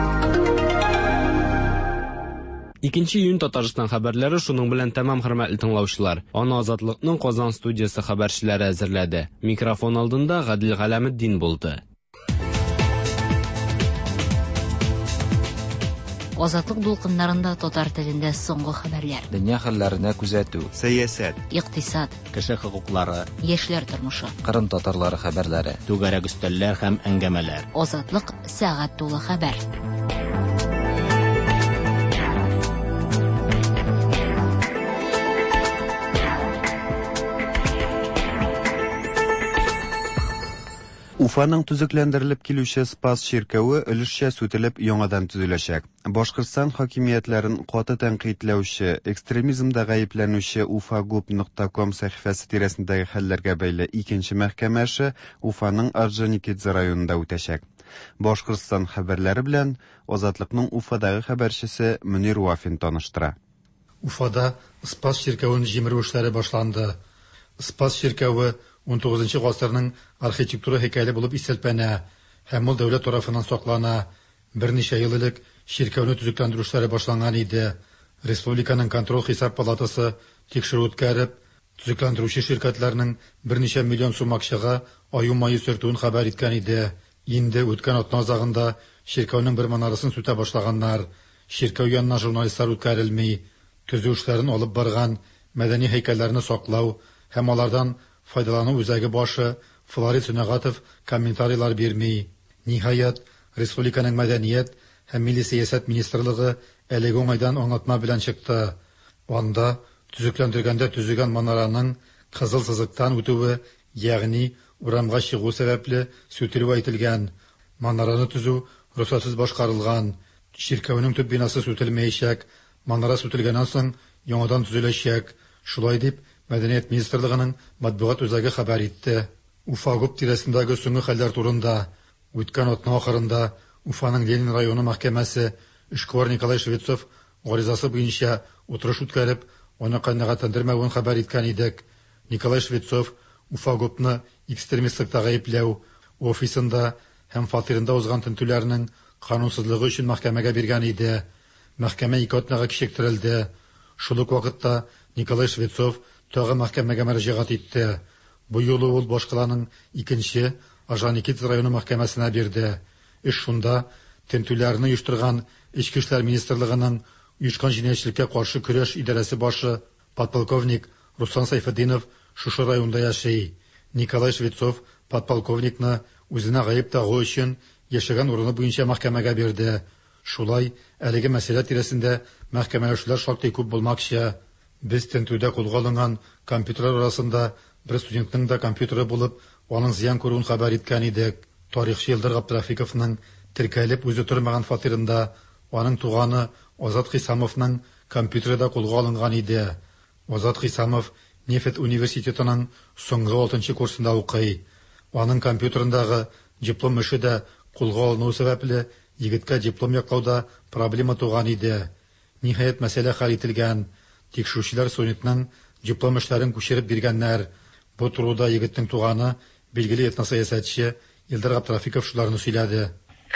2 июнь Татарстан хәбәрләре шуның белән тәмам, хөрмәтле тыңлаучылар. Аны Азатлыкның Казан студиясе хәбәрчеләре әзерләде. Микрофон алдында Гадил Галәметдин булды. Азатлык дулкыннарында татар телендә соңгы хәбәрләр. Дөнья хәлләренә күзәтү, сәясәт, Икътисад, кеше хокуклары, яшьләр тормышы, Кырым татарлары хәбәрләре, Түгәрәк өстәлләр һәм әңгәмәләр. Азатлык сәгать тулы хәбәр. Уфаның төзекләндерелеп килүче Спас ширкәве өлешчә сүтелеп яңадан төзеләчәк. Башкортстан хакимиятләрен каты тәнкыйтьләүче, экстремизмда гаепләнүче ufagub.com сәхифәсе тирәсендәге хәлләргә бәйле икенче мәхкәмә эше Уфаның Орджоникидзе районында үтәчәк. Башкортстан хәбәрләре белән Азатлыкның Уфадагы хәбәрчесе Мөнир Вафин таныштыра. Уфада Спас ширкәвен җимерү эшләре башланды. Спас ширкәве 19 гасырның архитектура һәйкәле булып исәпләнә һәм ул дәүләт тарафыннан саклана. Берничә ел элек ширкәүне төзекләндерү эшләре башланган иде. Республиканың контроль хисап палатасы тикшерү үткәреп, төзекләндерүче ширкәтләрнең берничә миллион сум акчага аю майы сөртүен хәбәр иткән иде. Инде үткән атна азагында ширкәүнең бер манарасын сүтә башлаганнар. Ширкәү янына журналистлар үткәрелми, төзү эшләрен алып барган, мәдәни һәйкәлләрне саклау һәм алардан файдалану үзәге башы Флорид Сөнәгатов комментарийлар бирми. Ниһаять, республиканың мәдәният һәм милли сәясәт министрлыгы әлеге уңайдан аңлатма белән чыкты. Анда төзекләндергәндә төзегән манараның кызыл сызыктан үтүе, ягъни урамга чыгу сәбәпле сүтелү әйтелгән. Манараны төзү рөхсәтсез башкарылган. Ширкәүнең төп бинасы сүтелмәячәк. Манара сүтелгәннән соң яңадан төзеләчәк. Шулай дип Мәдәният министрлыгының матбугат үзәге хәбәр итте. Уфагуб тирәсендәге соңгы хәлләр турында үткән атна ахырында Уфаның Ленин районы мәхкәмәсе эшкуар Николай Швецов гаризасы буенча утырыш үткәреп, аны канәгатьләндермәвен хәбәр иткән идек. Николай Швецов Уфагубны экстремистлыкта гаепләү, офисында һәм фатирында узган тентүләрнең канунсызлыгы өчен мәхкәмәгә биргән иде. Мәхкәмә 2 атнага кичектерелде. Шул ук вакытта Николай Швецов тагы мәхкәмәгә мөрәҗәгать итте. Бу юлы ул башкаланың икенче Орджоникидзе районы мәхкәмәсенә бирде. Эш шунда тентүләрне оештырган Ички эшләр министрлыгының оешкан җинаятьчелеккә каршы көрәш идарәсе башы подполковник Руслан Сайфетдинов шушы районда яши. Николай Швецов подполковникны үзенә гаеп тагу өчен яшәгән урыны буенча мәхкәмәгә бирде. Шулай әлеге мәсьәлә тирәсендә мәхкәмә эшләр шактый күп булмакчы. Без тентүдә кулга алынган компьютерлар арасында бер студентның да компьютеры булып, аның зыян күрүен хәбәр иткән идек. Тарихчы Илдар Габдрафиковның теркәлеп үзе тормаган фатирында аның туганы Азат Хисамовның компьютеры да кулга алынган иде. Азат Хисамов Нефть университетының соңгы 6 курсында укый. Аның компьютерындагы диплом эше дә кулга алыну сәбәпле егеткә диплом яклауда проблема туган иде. Ниһаять мәсьәлә хәл ителгән. Тикшерүчеләр студентның диплом эшләрен күчереп биргәннәр. Бу турыда егетнең туганы билгеле этносәясәтче Илдар Габдрафиков шуларны сөйләде.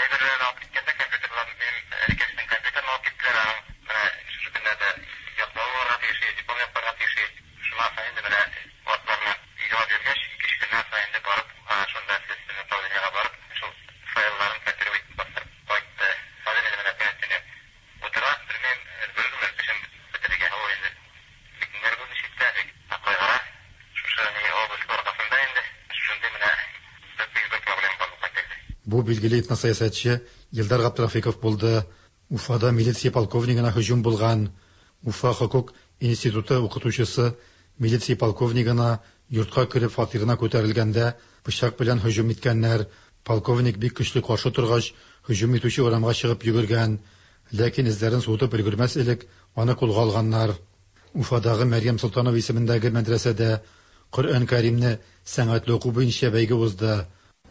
Бу билгеле этносәясәтче Илдар Габдрафиков булды. Уфада милиция полковнигына һөҗүм булган. Уфа хукук институты укытучысы милиция полковнигына йортка кирип фатирына күтәрелгәндә пычак белән һөҗүм иткәннәр. Полковник бик көчле каршы торгач, һөҗүм итүче урамга чыгып йөгергән. Ләкин эзләрен суытып өлгермәс элек аны кулга алганнар. Уфадагы Мәрьям Султанова исемендәге мәдрәсәдә Коръән Кәримне сәнгатьле уку буенча бәйге узды.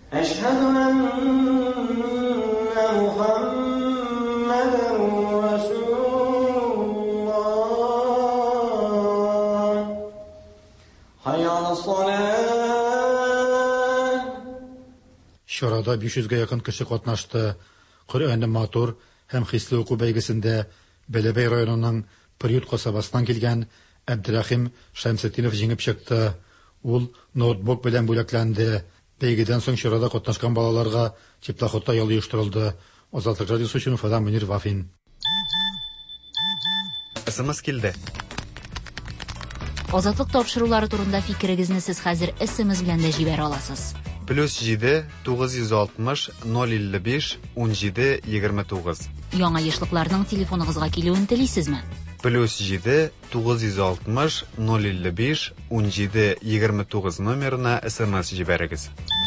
Шарада 500-гә якын кеше катнашты. Коръәнне матур һәм хисле уку бәйгесендә Бәләбәй районының Приют касабасыннан килгән Әбдрахим Шәмсетдинов җиңеп чыкты. Ул ноутбук белән бүләкләнде. Бәйгедән соң чарада катнашкан балаларга теплоходта ял оештырылды. Азатлык радиосы өчен Уфадан Мөнир Вафин. СМС килде. Азатлык тапшырулары турында фикерегезне сез хәзер СМС белән дә җибәрә аласыз. +7 960 055 17 29. Яңа яшьлекләрнең телефоныгызга килүен телисезме? +7 960 055 17 29 номерына СМС җибәрегез.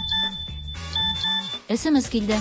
СМС килде.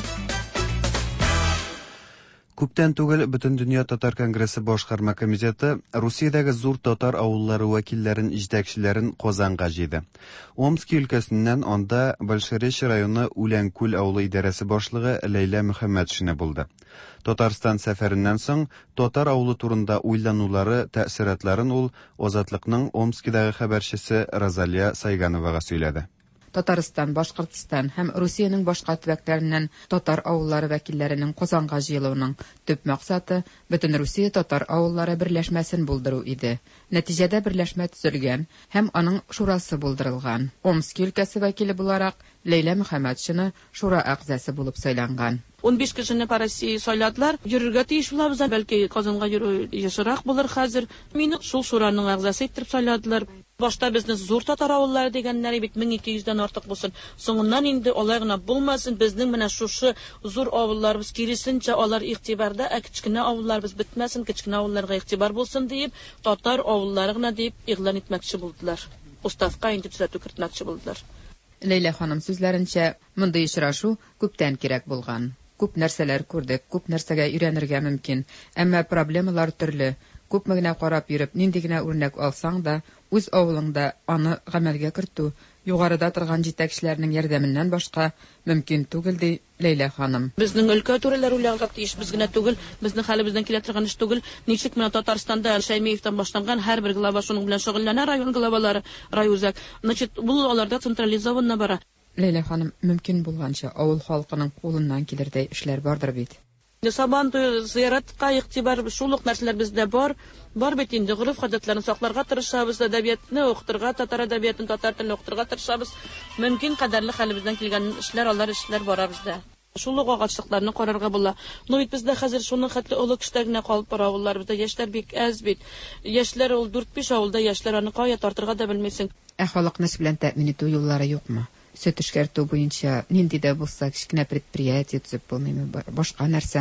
Күптән түгел Бөтен дөнья татар конгрессы башкарма комитеты Русиядәге зур татар авыллары вәкилләрен җитәкчеләрен Казанга җыйды. Омск өлкәсеннән анда Большеречь районы Үләнкүл авылы идарәсе башлыгы Ләйлә Мөхәммәтшина булды. Татарстан сәфәреннән соң татар авылы турында уйланулары, тәэсиратларын ул Азатлыкның Омскидагы хәбәрчесе Розалия Сайгановага сөйләде. Татарстан, Башкортстан һәм Русиянең башка төбәкләреннән татар авыллары вәкилләренең Казанга җыелуының төп максаты Бөтен Русия татар авыллары берләшмәсен булдыру иде. Нәтиҗәдә берләшмә төзелгән һәм аның шурасы булдырылган. Омск өлкәсе вәкиле буларак Ләйлә Мөхәммәтшина шура әгъзасы булып сайланган. 15 кешене по России сайладылар. Йөрергә тиеш булабыз, бәлки Казанга йөрү ешрак булыр хәзер. Мине шул шураның әгъзасы итеп сайладылар. Башта безне зур татар авыллары дигәннәр бит 1200-дән артык булсын. Соңыннан инде алай гына булмасын, безнең менә шушы зур авылларыбыз киресенчә алар игътибарда, кичкенә авылларыбыз бетмәсен, кичкенә авылларга игътибар булсын дип, татар авыллары гына дип игълан итмәкче булдылар. Уставка инде төзәтү кертмәкче булдылар. Ләйлә ханым сүзләренчә, мондый очрашу күптән кирәк булган. Күп нәрсәләр күрдек, күп нәрсәгә өйрәнергә мөмкин. Әмма проблемалар төрле. Күпме генә карап йөреп, нинди генә үрнәк алсаң да, үз авылыңда аны гамәлгә кертү, югарыда торган җитәкчеләрнең ярдәменнән башка мөмкин түгел ди Ләйлә ханым. Безнең өлкә түрәләр уйларга тиеш, без генә түгел, безнең хәлебездән килә торган эш түгел. Ничек менә Татарстанда Шәймиевтан башланган һәрбер глава шуның белән шөгыльләнә, район главалары, райүзәк. Значит, бу аларда централизованно бара. Ләйлә ханым, мөмкин булганча авыл халкының кулыннан килердәй эшләр бардыр бит. Сабантуй зыяратка игътибар шул ук нәрсәләр бездә бар бит инде гырыф гадәтләрне сакларга тырышабыз, әдәбиятны укытырга, татар әдәбиятын, татар телен укытырга тырышабыз. Мөмкин кадәрле хәлебездән килгән эшләр, алар эшләр бара бездә. Шул ук агачлыкларны карарга була. Ну бит бездә хәзер шуның хәтле олы кешеләргә калып бара авылларыбызда, яшьләр бик әз бит. Яшьләр ул 4-5 авылда яшьләр аны кая тартырга да белмисең. Халыкны белән тәэмин итү юллары юкмы? Сөт эшкәртү буенча нинди дә булса кичкенә предприятие төзеп булмыймы, башка нәрсәме?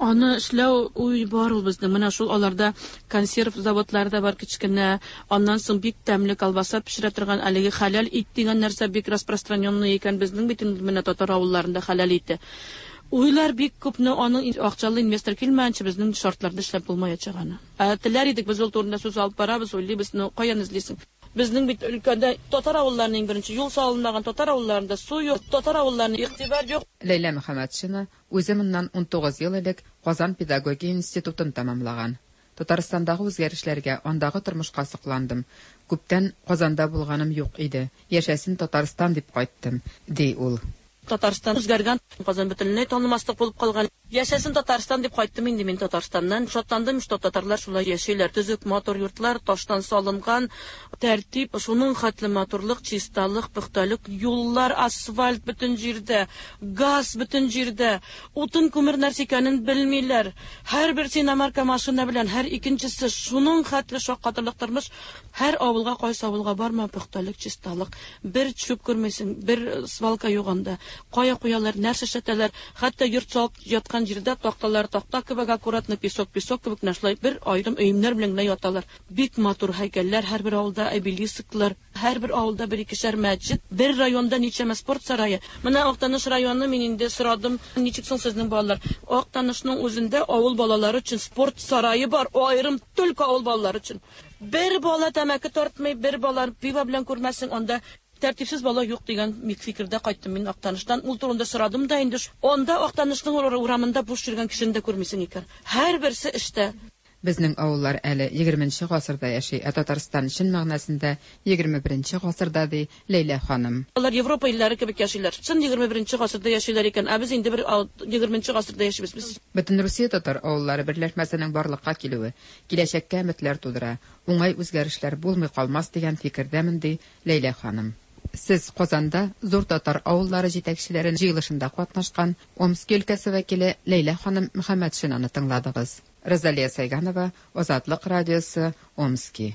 Аны эшләү уй бар ул безнең. Менә шул аларда консерв заводлары да бар кичкенә. Аннан соң бик тәмле колбаса пешерә торган әлеге хәләл ит дигән нәрсә бик распространенный икән безнең бит менә татар авылларында хәләл ите. Уйлар бик күпне аның акчалы инвестор килмәенчә безнең шартларда эшләп булмаячаганы. Теләр идек без ул турында сүз алып барабыз, уйлыйбыз, каян излисең. Безнең бит өлкәдә татар авылларының беренче юл салынмаган, татар авылларында су юк, татар авылларының игътибар юк. Ләйлә Мөхәммәтшина үзе моннан 19 ел элек Казан педагогия институтын тәмамлаган. Татарстандагы үзгәрешләргә, андагы тормышка сокландым. Күптән Казанда булганым юк иде. Яшәсен Татарстан дип кайттым, ди ул. Татарстан үзгәргән, Казан бөтенләй танымаслык булып калган. Яшәсен Татарстан дип кайттым инде мин Татарстаннан. Шатландым, что татарлар шулай яшиләр. Төзек матур йортлар, таштан салынган, тәртип, шуның хәтле матурлык, чисталык, пөхтәлек, юллар, асфальт бөтен җирдә, газ бөтен җирдә, утын күмер нәрсә икәнен белмиләр. Һәр бер иномарка машина белән, һәр икенчесе шуның хәтле шаккатырлык тормыш. Һәр авылга, кайсы авылга барма, пөхтәлек, чисталык. Бер чүп күрмәсен, бер свалка юганда. Кая куялар, нәрсә эшләтәләр, хәтта йорт салып яткан җирдә такталар такта кебек аккуратны песок кебек нашлай бер айрым өемнәр белән генә яталар. Бик матур һәйкәлләр, һәр бер авылда обелисклар, һәр бер авылда бер-икешәр мәчет, бер районда ничәмә спорт сарае. Менә Актаныш районы мин инде сорадым, ничек соң сезнең балалар? Актанышның үзендә авыл балалары өчен спорт сарае бар, айрым только авыл балалары өчен. Бер бала тәмәке тартмый, бер бала пиво белән күрмәсен, анда тәртипсез бала юк дигән фикердә кайттым мин Актаныштан. Ул турында сорадым да инде. Анда Актанышның урамында буш йөргән кешене дә күрмисең икән. Һәр берсе эштә. Безнең авыллар әле 20нче гасырда яши, Татарстан чын мәгънәсендә 21нче гасырда ди Ләйлә ханым. Алар Европа илләре кебек яшиләр. Чын 21нче гасырда яшиләр икән, ә без инде 20нче гасырда яшибез без. Бөтен Русия татар авыллары берләшмәсенең барлыкка килүе, киләчәккә өметләр тудыра, уңай үзгәрешләр булмый калмас дигән фикердәмен ди Ләйлә ханым. Сез Казанда зур татар авыллары җитәкчеләрен җыелышында катнашкан Омск өлкәсе вәкиле Ләйлә ханым Мөхәммәтшинаны тыңладыгыз. Розалия Сайганова, Азатлык радиосы, Омски.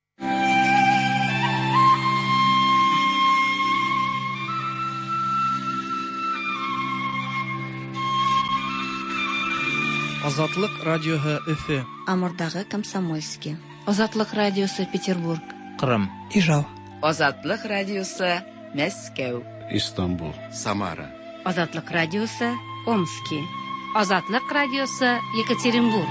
Азатлык радиоһы Өфе. Амурдагы Комсомольский. Азатлык радиосы Петербург. Кырым. Ижау. Азатлык радиосы Мәскәү. Истанбул. Самара. Азатлык радиосы Омский. Азатлык радиосы Екатеринбург.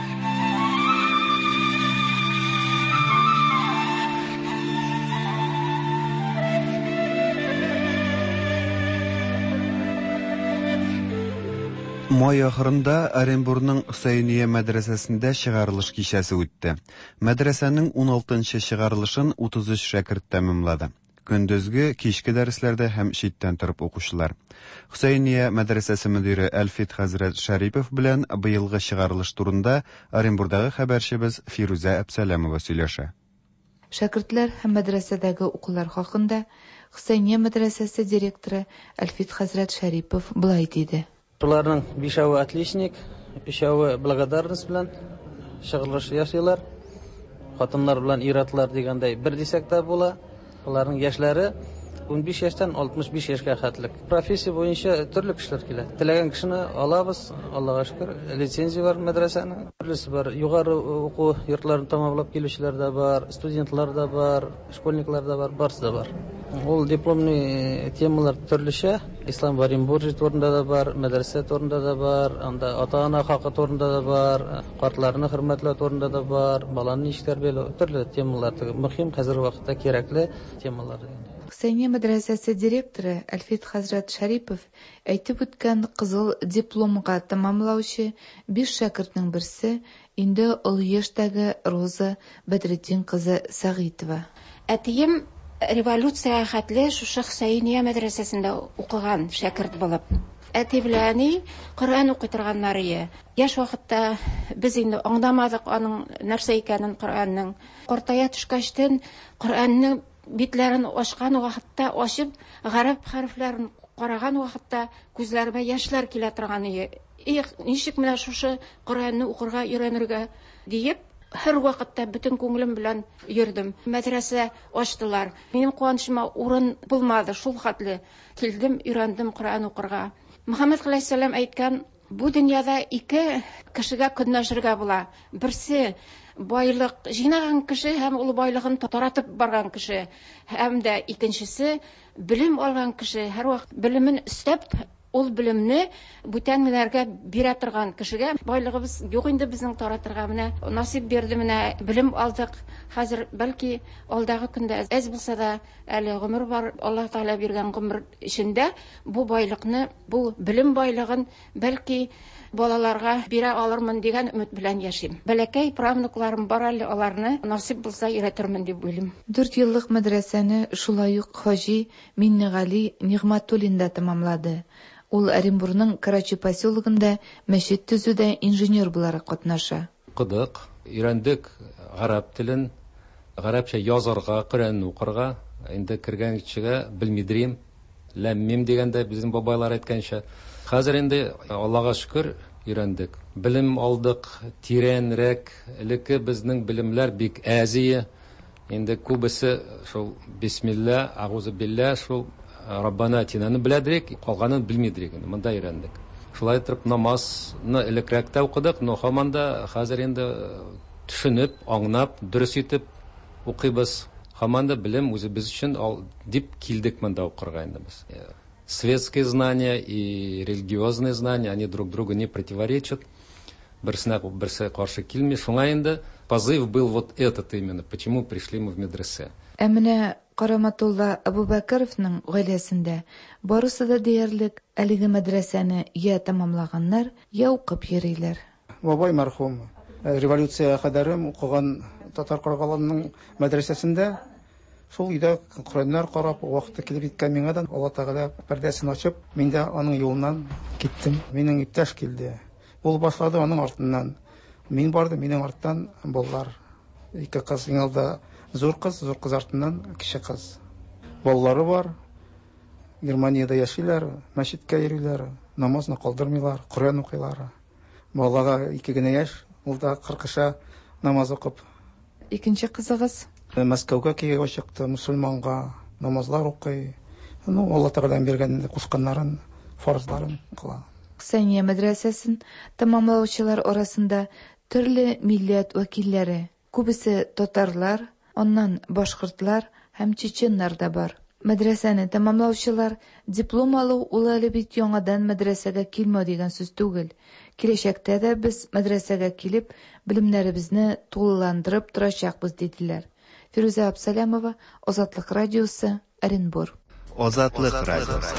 Май ахырында Оренбургның Хөсәйния мәдрәсәсендә чыгарылыш кичәсе үтте. Мәдрәсәнең 16нчы чыгарылышын 33 шәкерт тәмамлады. Көндезге, кичке дәресләрдә һәм читтән торып укучылар. Хөсәйния мәдрәсәсе мөдире Әлфит хәзрәт Шәрипов белән быелгы чыгарылыш турында Оренбургдагы хәбәрчебез Фируза Әбсәләмова сөйләшә. Шәкертләр һәм мәдрәсәдәге укулар хакында Хөсәйния мәдрәсәсе директоры Әлфит хәзрәт Шәрипов булай диде. Шуларның 5-әве отличник, 3-әве благодарность белән чыгарылыш ясыйлар. Хатыннар белән иратлар дигәндәй бер дисәктә була. Аларның яшьләре 15 яшьтән 65 яшькә хәтлек. Профессия буенча төрле кешеләр килә. Теләгән кешене алабыз, Аллаһка шөкер. Лицензия бар мәдрәсәнең. Төрлесе бар. Югары уку йортларын тәмамлап килүчеләр дә бар, студентлар да бар, школьниклар да бар, барысы да бар. Ул дипломный темалар төрлечә. Ислам в Оренбурге турында да бар, мәдрәсә турында да бар, анда ата-ана хакы турында да бар, картларны хөрмәтләү турында да бар, баланы ничек тәрбияләү, төрле темалар. Мөһим хәзер вакытта кирәкле темалар. Хөсәйния мәдрәсәсе директоры Әлфит хәзрәт Шәрипов әйтеп үткән кызыл дипломга тәмамлаучы 5 шәкертнең берсе инде ул яшьтәге Роза Бәдретдин кызы Сәгыйтова. Әтием революция хәтле шушы Хөсәйния мәдрәсәсендә укыган шәкерт булып. Әти белән Коръән укый торганнары. Яшь вакытта без инде аңламадык аның нәрсә икәнен Коръәннең. Картая төшкәчтен Коръәннең битләрен ачкан вакытта ачып, гарәп хәрефләрен караган вакытта күзләремә яшьләр килә торган иде. Ничек менә шушы Коръәнне укырга өйрәнергә диеп, һәр вакытта бөтен күңелем белән йөрдем. Мәдрәсә ачтылар. Минем куанычыма урын булмады, шул хәтле килдем, өйрәндем Коръән укырга. Мөхәммәд алейһиссәлам әйткән, Бу дөньяда ике кешегә көнләшергә була. Берсе байлык җыйнаган кеше һәм ул байлыгын таратып барган кеше, һәм дә икенчесе белем алган кеше, һәрвакыт белемен өстәп ул белемне бүтәнләргә бирә торган кешегә. Байлыгыбыз юк инде безнең таратырга, менә насип бирде, менә белем алдык. Хәзер бәлки алдагы көндә әз булса да әле гомер бар, Аллаһ Тәгалә биргән гомер эчендә бу байлыкны, бу белем байлыгын бәлки балаларга бирә алырмын дигән өмет белән яшим. Бәләкәй правнукларым бар әле, аларны насип булса өйрәтермен дип уйлыйм. 4 еллык мәдрәсәне шулай ук Хаҗи Миннегали Нигъмәтуллин да тәмамлады. Ул Оренбургның Карачи поселогында мәчет төзүдә инженер буларак катнаша. Кыдык, өйрәндек гарәп телен, гарәпчә язарга, Коръәнне укырга. Инде кергән кешегә белмидрим, ләммим дигәндә безнең бабайлар әйткәнчә. Хәзер инде Аллаһка шөкер өйрәндек. Белем алдык, тирәнрәк, элекке безнең белемләр бик әзие. Инде күбесе шул бисмилла, аузу билла, шул Раббана атинаны беләдрек, калганын белмидрек. Монда өйрәндек. Шулай итеп намазны элекрәктә укыдык, но һаман да хәзер инде төшенеп, аңнап, дөрес итеп укыйбыз. Һаман да белем үзебез өчен дип килдек монда укырга инде без. Светские знания и религиозные знания, они друг другу не противоречат. Берсе каршы килми. Шуңа инде позыв был вот этот именно, почему пришли мы в медресе. Әмінә Караматулла Абубәкіровның гаиләсендә барысы да диярлек әлеге мәдрәсәне я тәмамлаганнар, я укып йөриләр. Бабай мәрхүм революция кадәрем укыган татар каргалының мәдрәсәсендә шул өйдә Коръәннәр карап, вакыты килеп иткән миңа да Алла Тәгалә пәрдәсен ачып, мин дә аның юлыннан киттем. Минем иптәш килде. Ул башлады аның артыннан. Мин бардым, минем арттан балалар. Ике кыз, иңалда зур кыз артыннан кече кыз. Балалары бар. Германиядә яшиләр, мәчеткә йөриләр, намазны калдырмыйлар, Коръән укыйлар. Балага 2 генә яшь, ул да 40-ша намаз укып. Икенче кызыгыз Мәскәүгә кигә чыкты, мусульманга намазлар укый. Алла Тәгаләнең биргән кушканнарын, фарзларын кыла. Хусайния мәдрәсәсен тәмамлаучылар арасында төрле милләт вәкилләре, күбесе татарлар, аннан башкортлар һәм чеченнар да бар. Мәдрәсәне тәмамлаучылар диплом алу ул әле бит яңадан мәдрәсәгә килмәү дигән сүз түгел. Киләчәктә дә без мәдрәсәгә килеп, белемнәребезне тулыландырып торачакбыз диделәр. Фируза Абсалямова, Азатлык радиосы, Оренбург. Азатлык радиосы.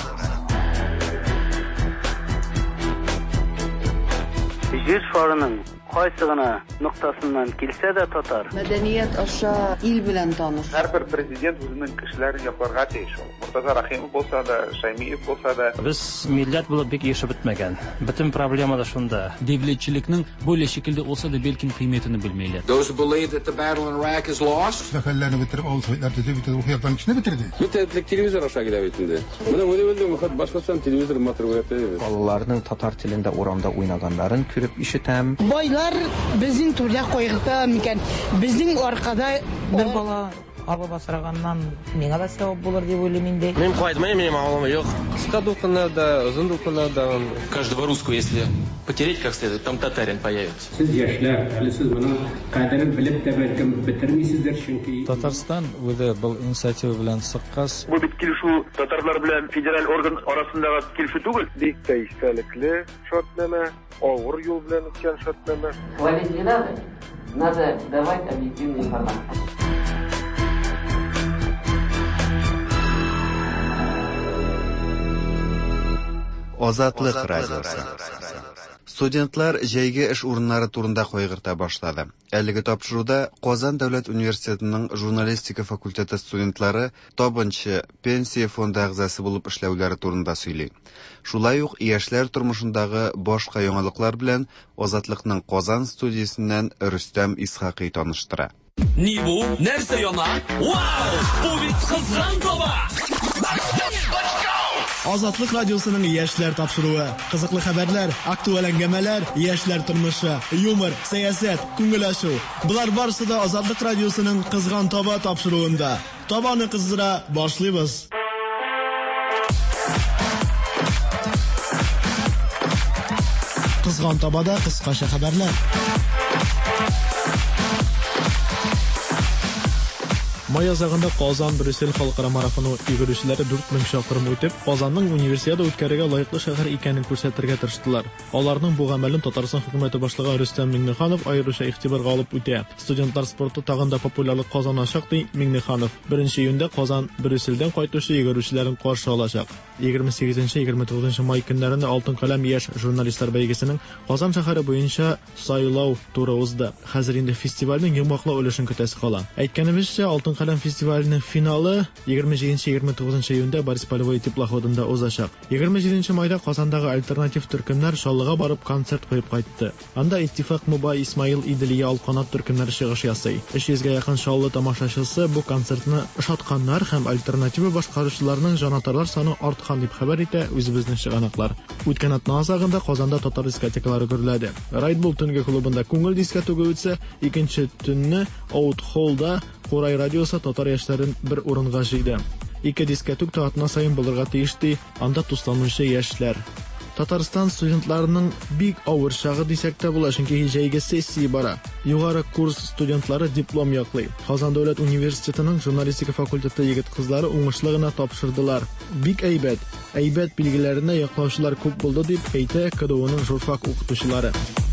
Җир шарының кайсы гына нуктасыннан килсә дә татар. Мәдәният аша ил белән таныш. Һәрбер президент үзенең кешеләрен якларга тиеш ул. Муртаза Рахимов булса да, Шаймиев булса да. Без милләт булып бик яшәп бетмәгән. Бөтен проблема да шунда. Дәүләтчелекнең более шикелле булса да бәлким кыйммәтен белмәйләр. Those who believe that the battle in Iraq is lost. Фәлләрне бетереп, авызларны бетереп, ухыяктан кешене бетерде. Бетердек телевизор аша килә бит инде. Менә үлем хат башкасам телевизор матур Балаларның татар телендә урамда уйнаганнарын күреп ишетәм. Байлар безнең түрдә кайгырта микән? Безнең аркада бер бала Aba basragandan mega da sevap bulur diye uyluyum indi. Benim koyatmayım, benim ağlamı yok. Kısa dokunlarda, uzun dokunlarda. Каждого русского, если потереть как следует, там татарин появится. Siz yaşlar, hali siz bunun qadrini bilib de belki bitirmeysizdir çünkü. Tatarstan o'zi bu inisiativa bilan siqqas. Bu bitkilişu Tatarlar bilan federal organ arasındagi kelişu tugul. Dikta istalikli şartnama, ağır yol bilan o'tgan şartnama. Надо давать объективную информацию. Азатлык радиосы. Студентлар җәйге эш урыннары турында кайгырта башлады. Әлеге тапшыруда Казан дәүләт университетының журналистика факультеты студентлары табынчы пенсия фонды әгъзасы булып эшләүләре турында сөйли. Шулай ук яшьләр тормышындагы башка яңалыклар белән Азатлыкның Казан студиясеннән Рөстәм Исхакый таныштыра. Ни бу? Нәрсә яна? Вау! Бу бит кызган таба! Азатлык радиосының яшьләр тапшыруы, кызыклы хәбәрләр, актуаль әңгәмәләр, яшьләр тормышы, юмор, сәясәт, күңел ачу. Булар барысы да Азатлык радиосының кызган таба тапшыруында. Табаны кыздыра башлыйбыз. Кызган табада кыскача хәбәрләр. Май азагында Казан Брюссель халыкара марафоны йөгерүчеләре 4000 чакрым үтеп, Казанның универсиада үткәрергә лаеклы шәһәр икәнен күрсәтергә тырыштылар. Аларның бу гамәлен Татарстан хөкүмәте башлыгы Рөстәм Миңнеханов аеруча игътибарга алып үтә. Студентлар спорты тагын да популярлык казаначак ди Миңнеханов. 1 июньдә Казан Брюссельдән кайтучы йөгерүчеләрен каршы алачак. 28-29 май көннәрендә Алтын каләм яшь журналистлар бәйгесенең Казан шәһәре буенча сайлау туры узды. Хәзер инде фестивальнең йомгаклы өлешен көтәсе кала. Әйткәнебезчә, Алтын каләм фестиваленең финалы 27-29 июньдә Борисполевой теплоходында узачак. 27 майда Казандагы альтернатив төркемнәр Шаллыга барып концерт куеп кайтты. Анда Иттифак Мубай Исмаил Иделия алканат төркемнәре чыгыш ясый. 300-гә якын Шаллы тамашачысы бу концертны ошатканнар һәм альтернатива башкаручыларның җанатарлар саны арткан дип хәбәр итә үзебезнең чыганаклар. Үткән атна азагында Казанда татар дискотекалары гөрләде. Райдбул төнге клубында күңел дискотега үтсә, икенче төнне Out Hall-да Курай радиосы татар яшьләрен бер урынга җыйды. 2 дискотека атна сайын булырга тиеш ди, анда тусланучы яшьләр. Татарстан студентларының бик авыр чагы дисәк тә була, чөнки җәйге сессия бара. Югары курс студентлары диплом яклый. Казан дәүләт университетының журналистика факультеты егет-кызлары уңышлы гына тапшырдылар. Бик әйбәт билгеләренә яклаучылар күп булды дип әйтә КДУның журфак укытучылары.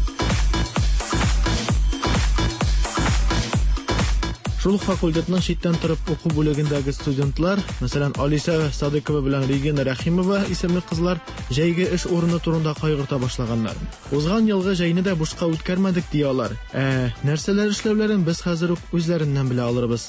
Шул факультетның читтән торып уку бүлегендәге студентлар, мәсәлән, Алиса Садыкова белән Регина Рәхимова исемле кызлар җәйге эш урыны турында кайгырта башлаганнар. Узган елгы җәйне дә бушка үткәрмәдек ди алар. Нәрсәләр эшләүләрен без хәзер үк үзләреннән белә алырбыз.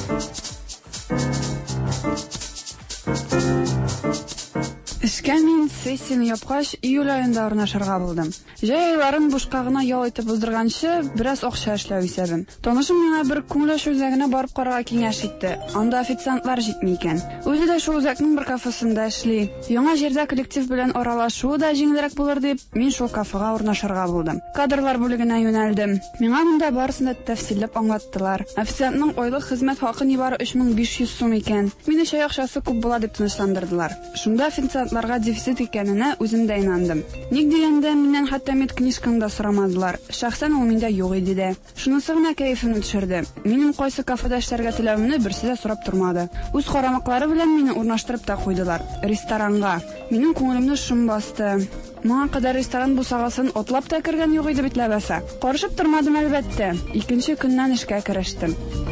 Эшкә мин сессияны япкач, июль аенда урнашырга булдым. Җәй айларын бушка гына ял итеп уздырганчы, бераз акча эшләү исәбен. Танышым миңа бер күңелләшү үзәгенә барып карарга киңәш итте. Анда официантлар җитми икән. Үзе дә шул үзәкнең бер кафесында эшли. Яңа җирдә коллектив белән аралашуы да җиңелрәк булыр дип, мин шул кафега урнашырга булдым. Кадрлар бүлегенә юнәлдем. Миңа монда барысын да тәфсилләп аңлаттылар. Официантның айлык хезмәт хакы нибары 3500 сум икән. Мине чәй акчасы күп була дип тынычландырдылар. Шунда официантларга дефицит икәненә үзем дә инандым. Ник дигәндә, миннән хәтта медкнижканы да сорамадылар. Шәхсән ул миндә юк иде дә. Шунысы гына кәефемне төшерде. Минем кайсы кафеда эшләргә теләвемне берсе дә сорап тормады. Үз карамаклары белән мине урнаштырып та куйдылар. Ресторанга. Минем күңелемне шом басты. Моңа кадәр ресторан бусагасын атлап та кергән юк иде бит ләбаса. Карышып тормадым әлбәттә. Икенче көннән эшкә керештем.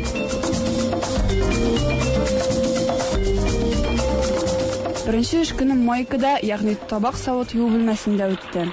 Беренче эш көнем майкада, ягъни табак савыт юу бүлмәсендә үтте.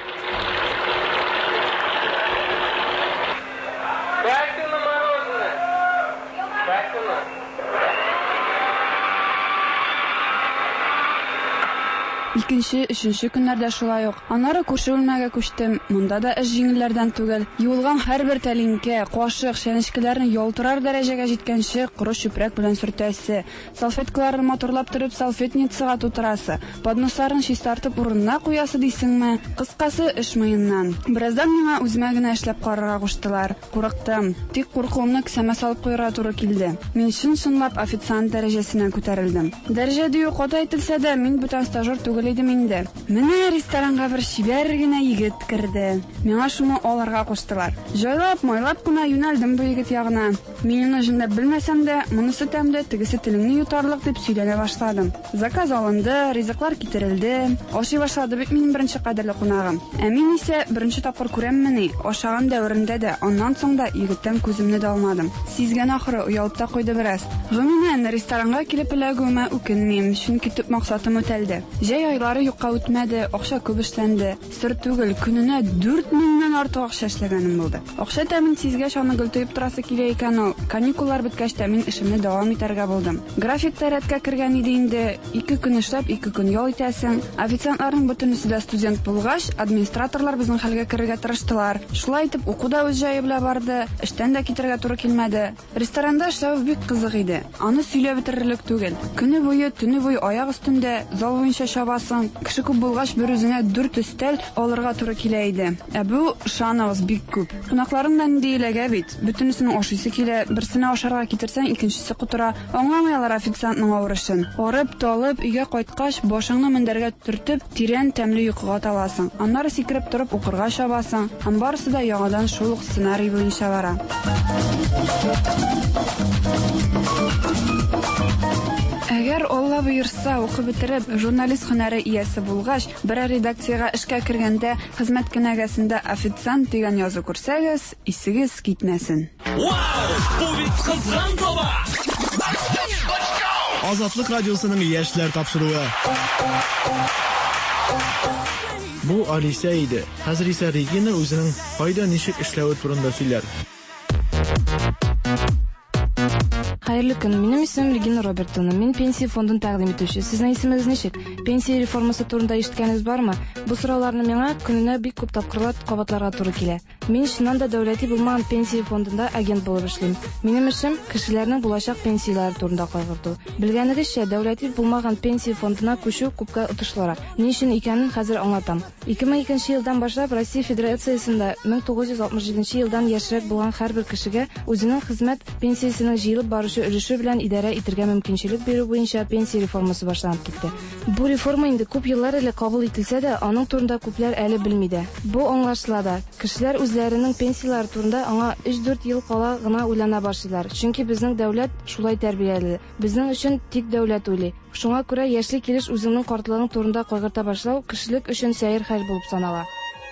Икенче, өченче көннәрдә шулай ук. Аннары күрше бүлмәгә күчтем. Монда да эш җиңелләрдән түгел. Юылган һәрбер тәлинкә, кашык, чәнечкеләрне ялтырар дәрәҗәгә җиткәнче коры чүпрәк белән сөртәсе, салфеткаларны моторлап торып салфетницага тутырасы, подносларын чистартып урынына куясы дисеңме? Кыскасы эш мыйыннан. Бераздан миңа үземә генә эшләп карарга куштылар. Курыктым. Тик куркуымны кесәмә салып куярга туры килде. Мин чын-чынлап официант дәрәҗәсенә күтәрелдем. Дәрәҗә дию ката әйтелсә дә, мин бүтән стажер түгел идем инде. Менә ресторанга бер чибәр генә егет керде. Миңа шуны аларга куштылар. Җайлап, майлап кына юнәлдем бу егет ягына. Мин аны җиндә белмәсәм дә, монысы тәмле, тегесе телеңне йотарлык дип сөйләнә башладым. Заказ алынды, ризыклар китерелде. Ашый башлады бит минем беренче кадерле кунагым. Ә мин исә беренче тапкыр күрәммени, ашаган дәврендә дә, аннан соң да егеттән күземне дә алмадым. Сизгән ахыры уялып та куйды бераз. Гомумән ресторанга килеп эләгүемә үкенмим, чөнки төп максатым үтәлде. Җәй айлары юкка үтмәде, акча күп эшләнде. Сер түгел, көненә 4000-нән артык акча эшләгәнем булды. Акча тәмин сизгәч аны гөлтөеп торасы килә икән ул. Каникуллар беткәч тә мин эшемне дәвам итәргә булдым. График рәткә кергән иде инде. 2 көн эшләп, 2 көн ял итәсең. Официантларның бөтенесе дә студент булгач, администраторлар безнең хәлгә керергә тырыштылар. Шулай итеп, уку да үз җае белән барды. Эштән дә китәргә туры килмәде. Ресторанда эшләү бик кызык иде. Аны сөйләп бетерерлек түгел. Көне буе, төне буе аяк өстендә зал буенча чабасың. Кеше күп булгач, бер үзенә 4 өстәл алырга туры килә иде. Бу Ышанабыз бик күп. Кунакларыңдан диеләгә бит. Бөтенесенең ашыйсы килә, берсенә ашарга китерсәң, икенчесе кутыра. Аңламыйлар официантның авырышын. Арып, талып, өйгә кайткач, башыңны мендәргә төртеп, тирән тәмле йокыга таласың. Аннары сикереп торып укырга чабасың. Һәм барысы да яңадан шул ук сценарий буенча бара. Әгәр Алла боерса, укып бетереп, журналист һөнәре иясе булгач, берәр редакциягә эшкә кергәндә, хезмәт кенәгәсендә официант дигән язу күрсәгез, исегез китмәсен. Бу бит кызган таба! Азатлык радиосының яшьләр тапшыруы. Бу Алиса иде. Хәзер исә Регина үзенең кайда ничек эшләве турында сөйләр. Хәерле көн, минем исемем Регина Робертовна. Мин пенсия фондын тәкъдим итүче. Сезнең исемегез ничек? Пенсия реформасы турында ишеткәнегез бармы? Бу сорауларны миңа көненә бик күп тапкырлар кабатларга туры килә. Мин чыннан да дәүләти булмаган пенсия фондында агент булып эшлим. Минем эшем кешеләрнең булачак пенсиялары турында кайгырту. Белгәнегезчә, дәүләти булмаган пенсия фондына күчү күпкә отышлырак. Ни өчен икәнен хәзер аңлатам. 2002 елдан башлап Россия Федерациясында 1967 елдан яшьрәк булган һәрбер кешегә үзенең хезмәт пенсиясенең җыелып барушы өлеше белән идарә итәргә мөмкинчелек бирү буенча пенсия реформасы башланып китте. Бу реформа инде күп еллар элек кабул ителсә дә, аның турында күпләр әле белми дә. Бу аңлашыла да. Кешеләр үзләренең пенсиялары турында аңа 3-4 ел кала гына уйлана башлыйлар. Чөнки безнең дәүләт шулай тәрбияле. Безнең өчен тик дәүләт уйлый. Шуңа күрә яшьлек килеш үзеңнең картлыгың турында кайгырта башлау кешелек өчен сәер хәл булып санала.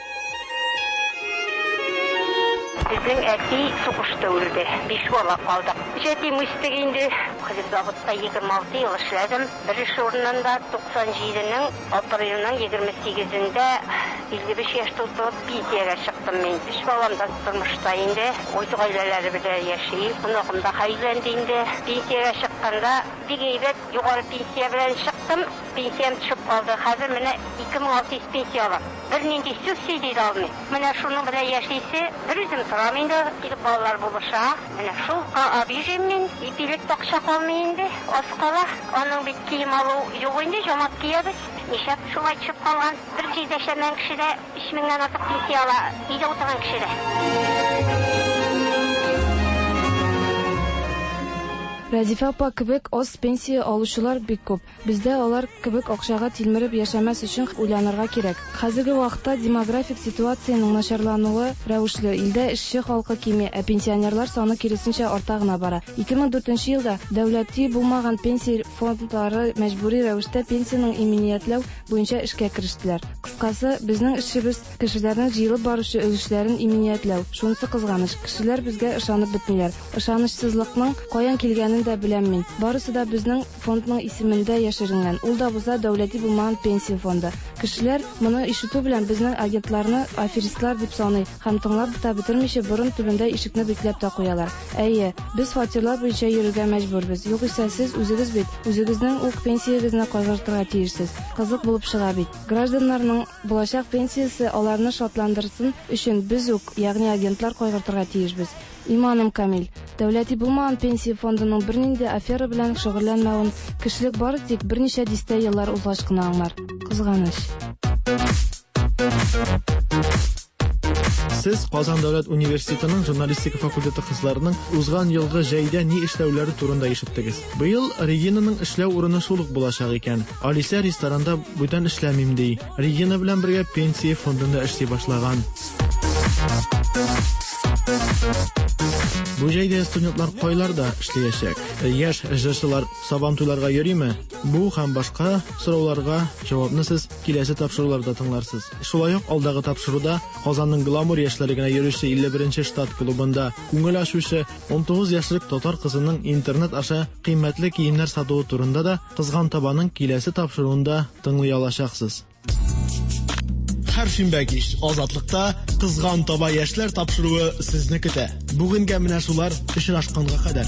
Bizning әти сугышта үлде. 5 бала калдык. Жетим үстегенде хезмәттә 26 ел эшләдем. Беренче урынында 97-нең апрелнең 28-ендә 55 яшьтә тулып пенсиягә чыктым мин. 5 балам да тормышта инде, үз гаиләләре белән яши. Онакымда хәйләнде инде. Пенсиягә чыкканда бик әйбәт югары пенсия белән чыктым. Пенсиям төшеп калды. Хәзер менә 2600 пенсия алам. Бернинди субсидия да алмыйм. Менә шуның белән яшисе, бер үзем торам инде, килеп балалар булыша. Менә шул абижем мин, ипилек такча калмый инде. Аскала, аның бит кием алу юк инде, җамат киябез. Нишәп шулай төшеп калган? Бер җидәшәмән кешедә 5000-нән артык пенсия ала, өйдә утырган кешедә. Разифа апа кебек аз пенсия алучылар бик күп. Бездә алар кебек акчага тилмереп яшәмәс өчен уйланырга кирәк. Хәзерге вакытта демографик ситуациянең начарлануы рәвешле илдә эшче халкы кими, ә пенсионерлар саны киресенчә арта гына бара. 2004 елда дәүләти булмаган пенсия фондлары мәҗбүри рәвештә пенсияның иминиятләү буенча эшкә керештеләр. Кыскасы, безнең эшебез кешеләрнең җыелып баручы өлешләрен иминиятләү. Шунысы кызганыч, кешеләр безгә ышанып бетмиләр. Ышанычсызлыкның каян килгәнен да беләм мин. Барысы да безнең фондның исемендә яшеренгән. Ул да булса дәүләти булмаган пенсия фонды. Кешеләр моны ишетү белән безнең агентларны аферистлар дип саный һәм тыңлап та бетермичә борын төбендә ишекне бикләп та куялар. Әйе, без фатирлар буенча йөрергә мәҗбүрбез. Югыйсә сез үзегез бит, үзегезнең үк пенсиягезне кайгыртырга тиешсез. Кызык булып чыга бит. Гражданнарның булачак пенсиясе аларны шатландырсын өчен без үк, ягъни агентлар кайгыртырга тиешбез. Иманым камил. Дәүләти булмаган пенсия фондының бернинди афера белән шөгыльләнмәвен кешелек бары тик берничә дистә еллар узгач кына аңлар. Кызганыч. Сез Казан дәүләт университетының журналистика факультеты кызларының узган елгы җәйдә ни эшләүләре турында ишеттегез. Быел Регинаның эшләү урыны шул ук булачак икән. Алиса ресторанда бүтән эшләмим ди. Регина белән бергә пенсия фондында эшли башлаган. Бу җәйдә студентлар кайларда эшләячәк? Яшь җырчылар сабан туйларга йөриме? Бу һәм башка сорауларга җавапны сез киләсе тапшыруларда тыңларсыз. Шулай ук алдагы тапшыруда Казанның гламур яшьләргә йөрүче 51-нче штат клубында күңел ачучы 19 яшьлек татар кызының интернет аша кыйммәтле киемнәр сатуы турында да кызган табаның киләсе тапшыруында тыңлый алачаксыз. Һәр шимбә кич Азатлыкта кызган таба яшьләр тапшыруы сезне көтә. Бүгенгә менә шулар өчен ашканга кадәр.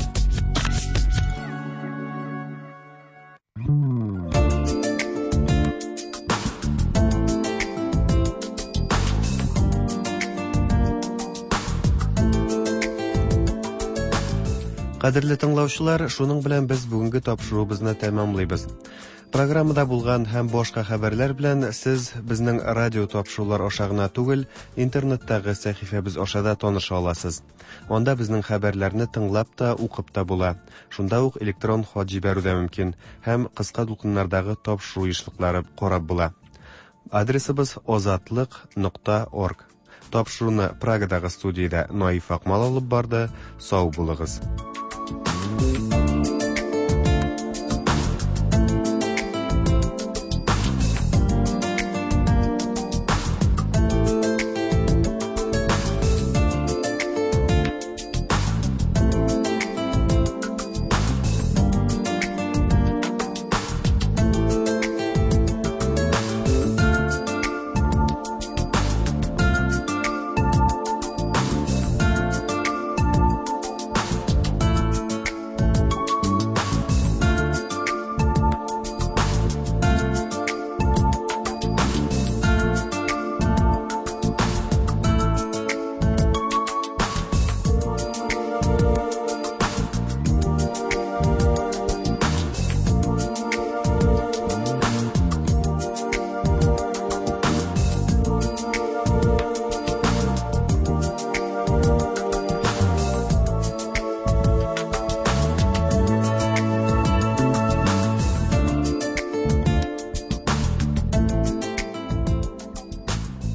Кадерле тыңлаучылар, шуның белән без бүгенге тапшыруыбызны тәмамлыйбыз. Программада булган һәм башка хәбәрләр белән сез безнең радио тапшырулар ашагына түгел, интернеттагы сәхифәбез ашада таныша аласыз. Анда безнең хәбәрләрне тыңлап та, укып та була. Шунда ук электрон хат җибәрү дә мөмкин һәм кыска дулкыннардагы тапшыру ешлыклары карап була. Адресыбыз ozatliq.org. Тапшыруны Прагадагы студиядә Наиф Акмал алып барды. Сау булыгыз.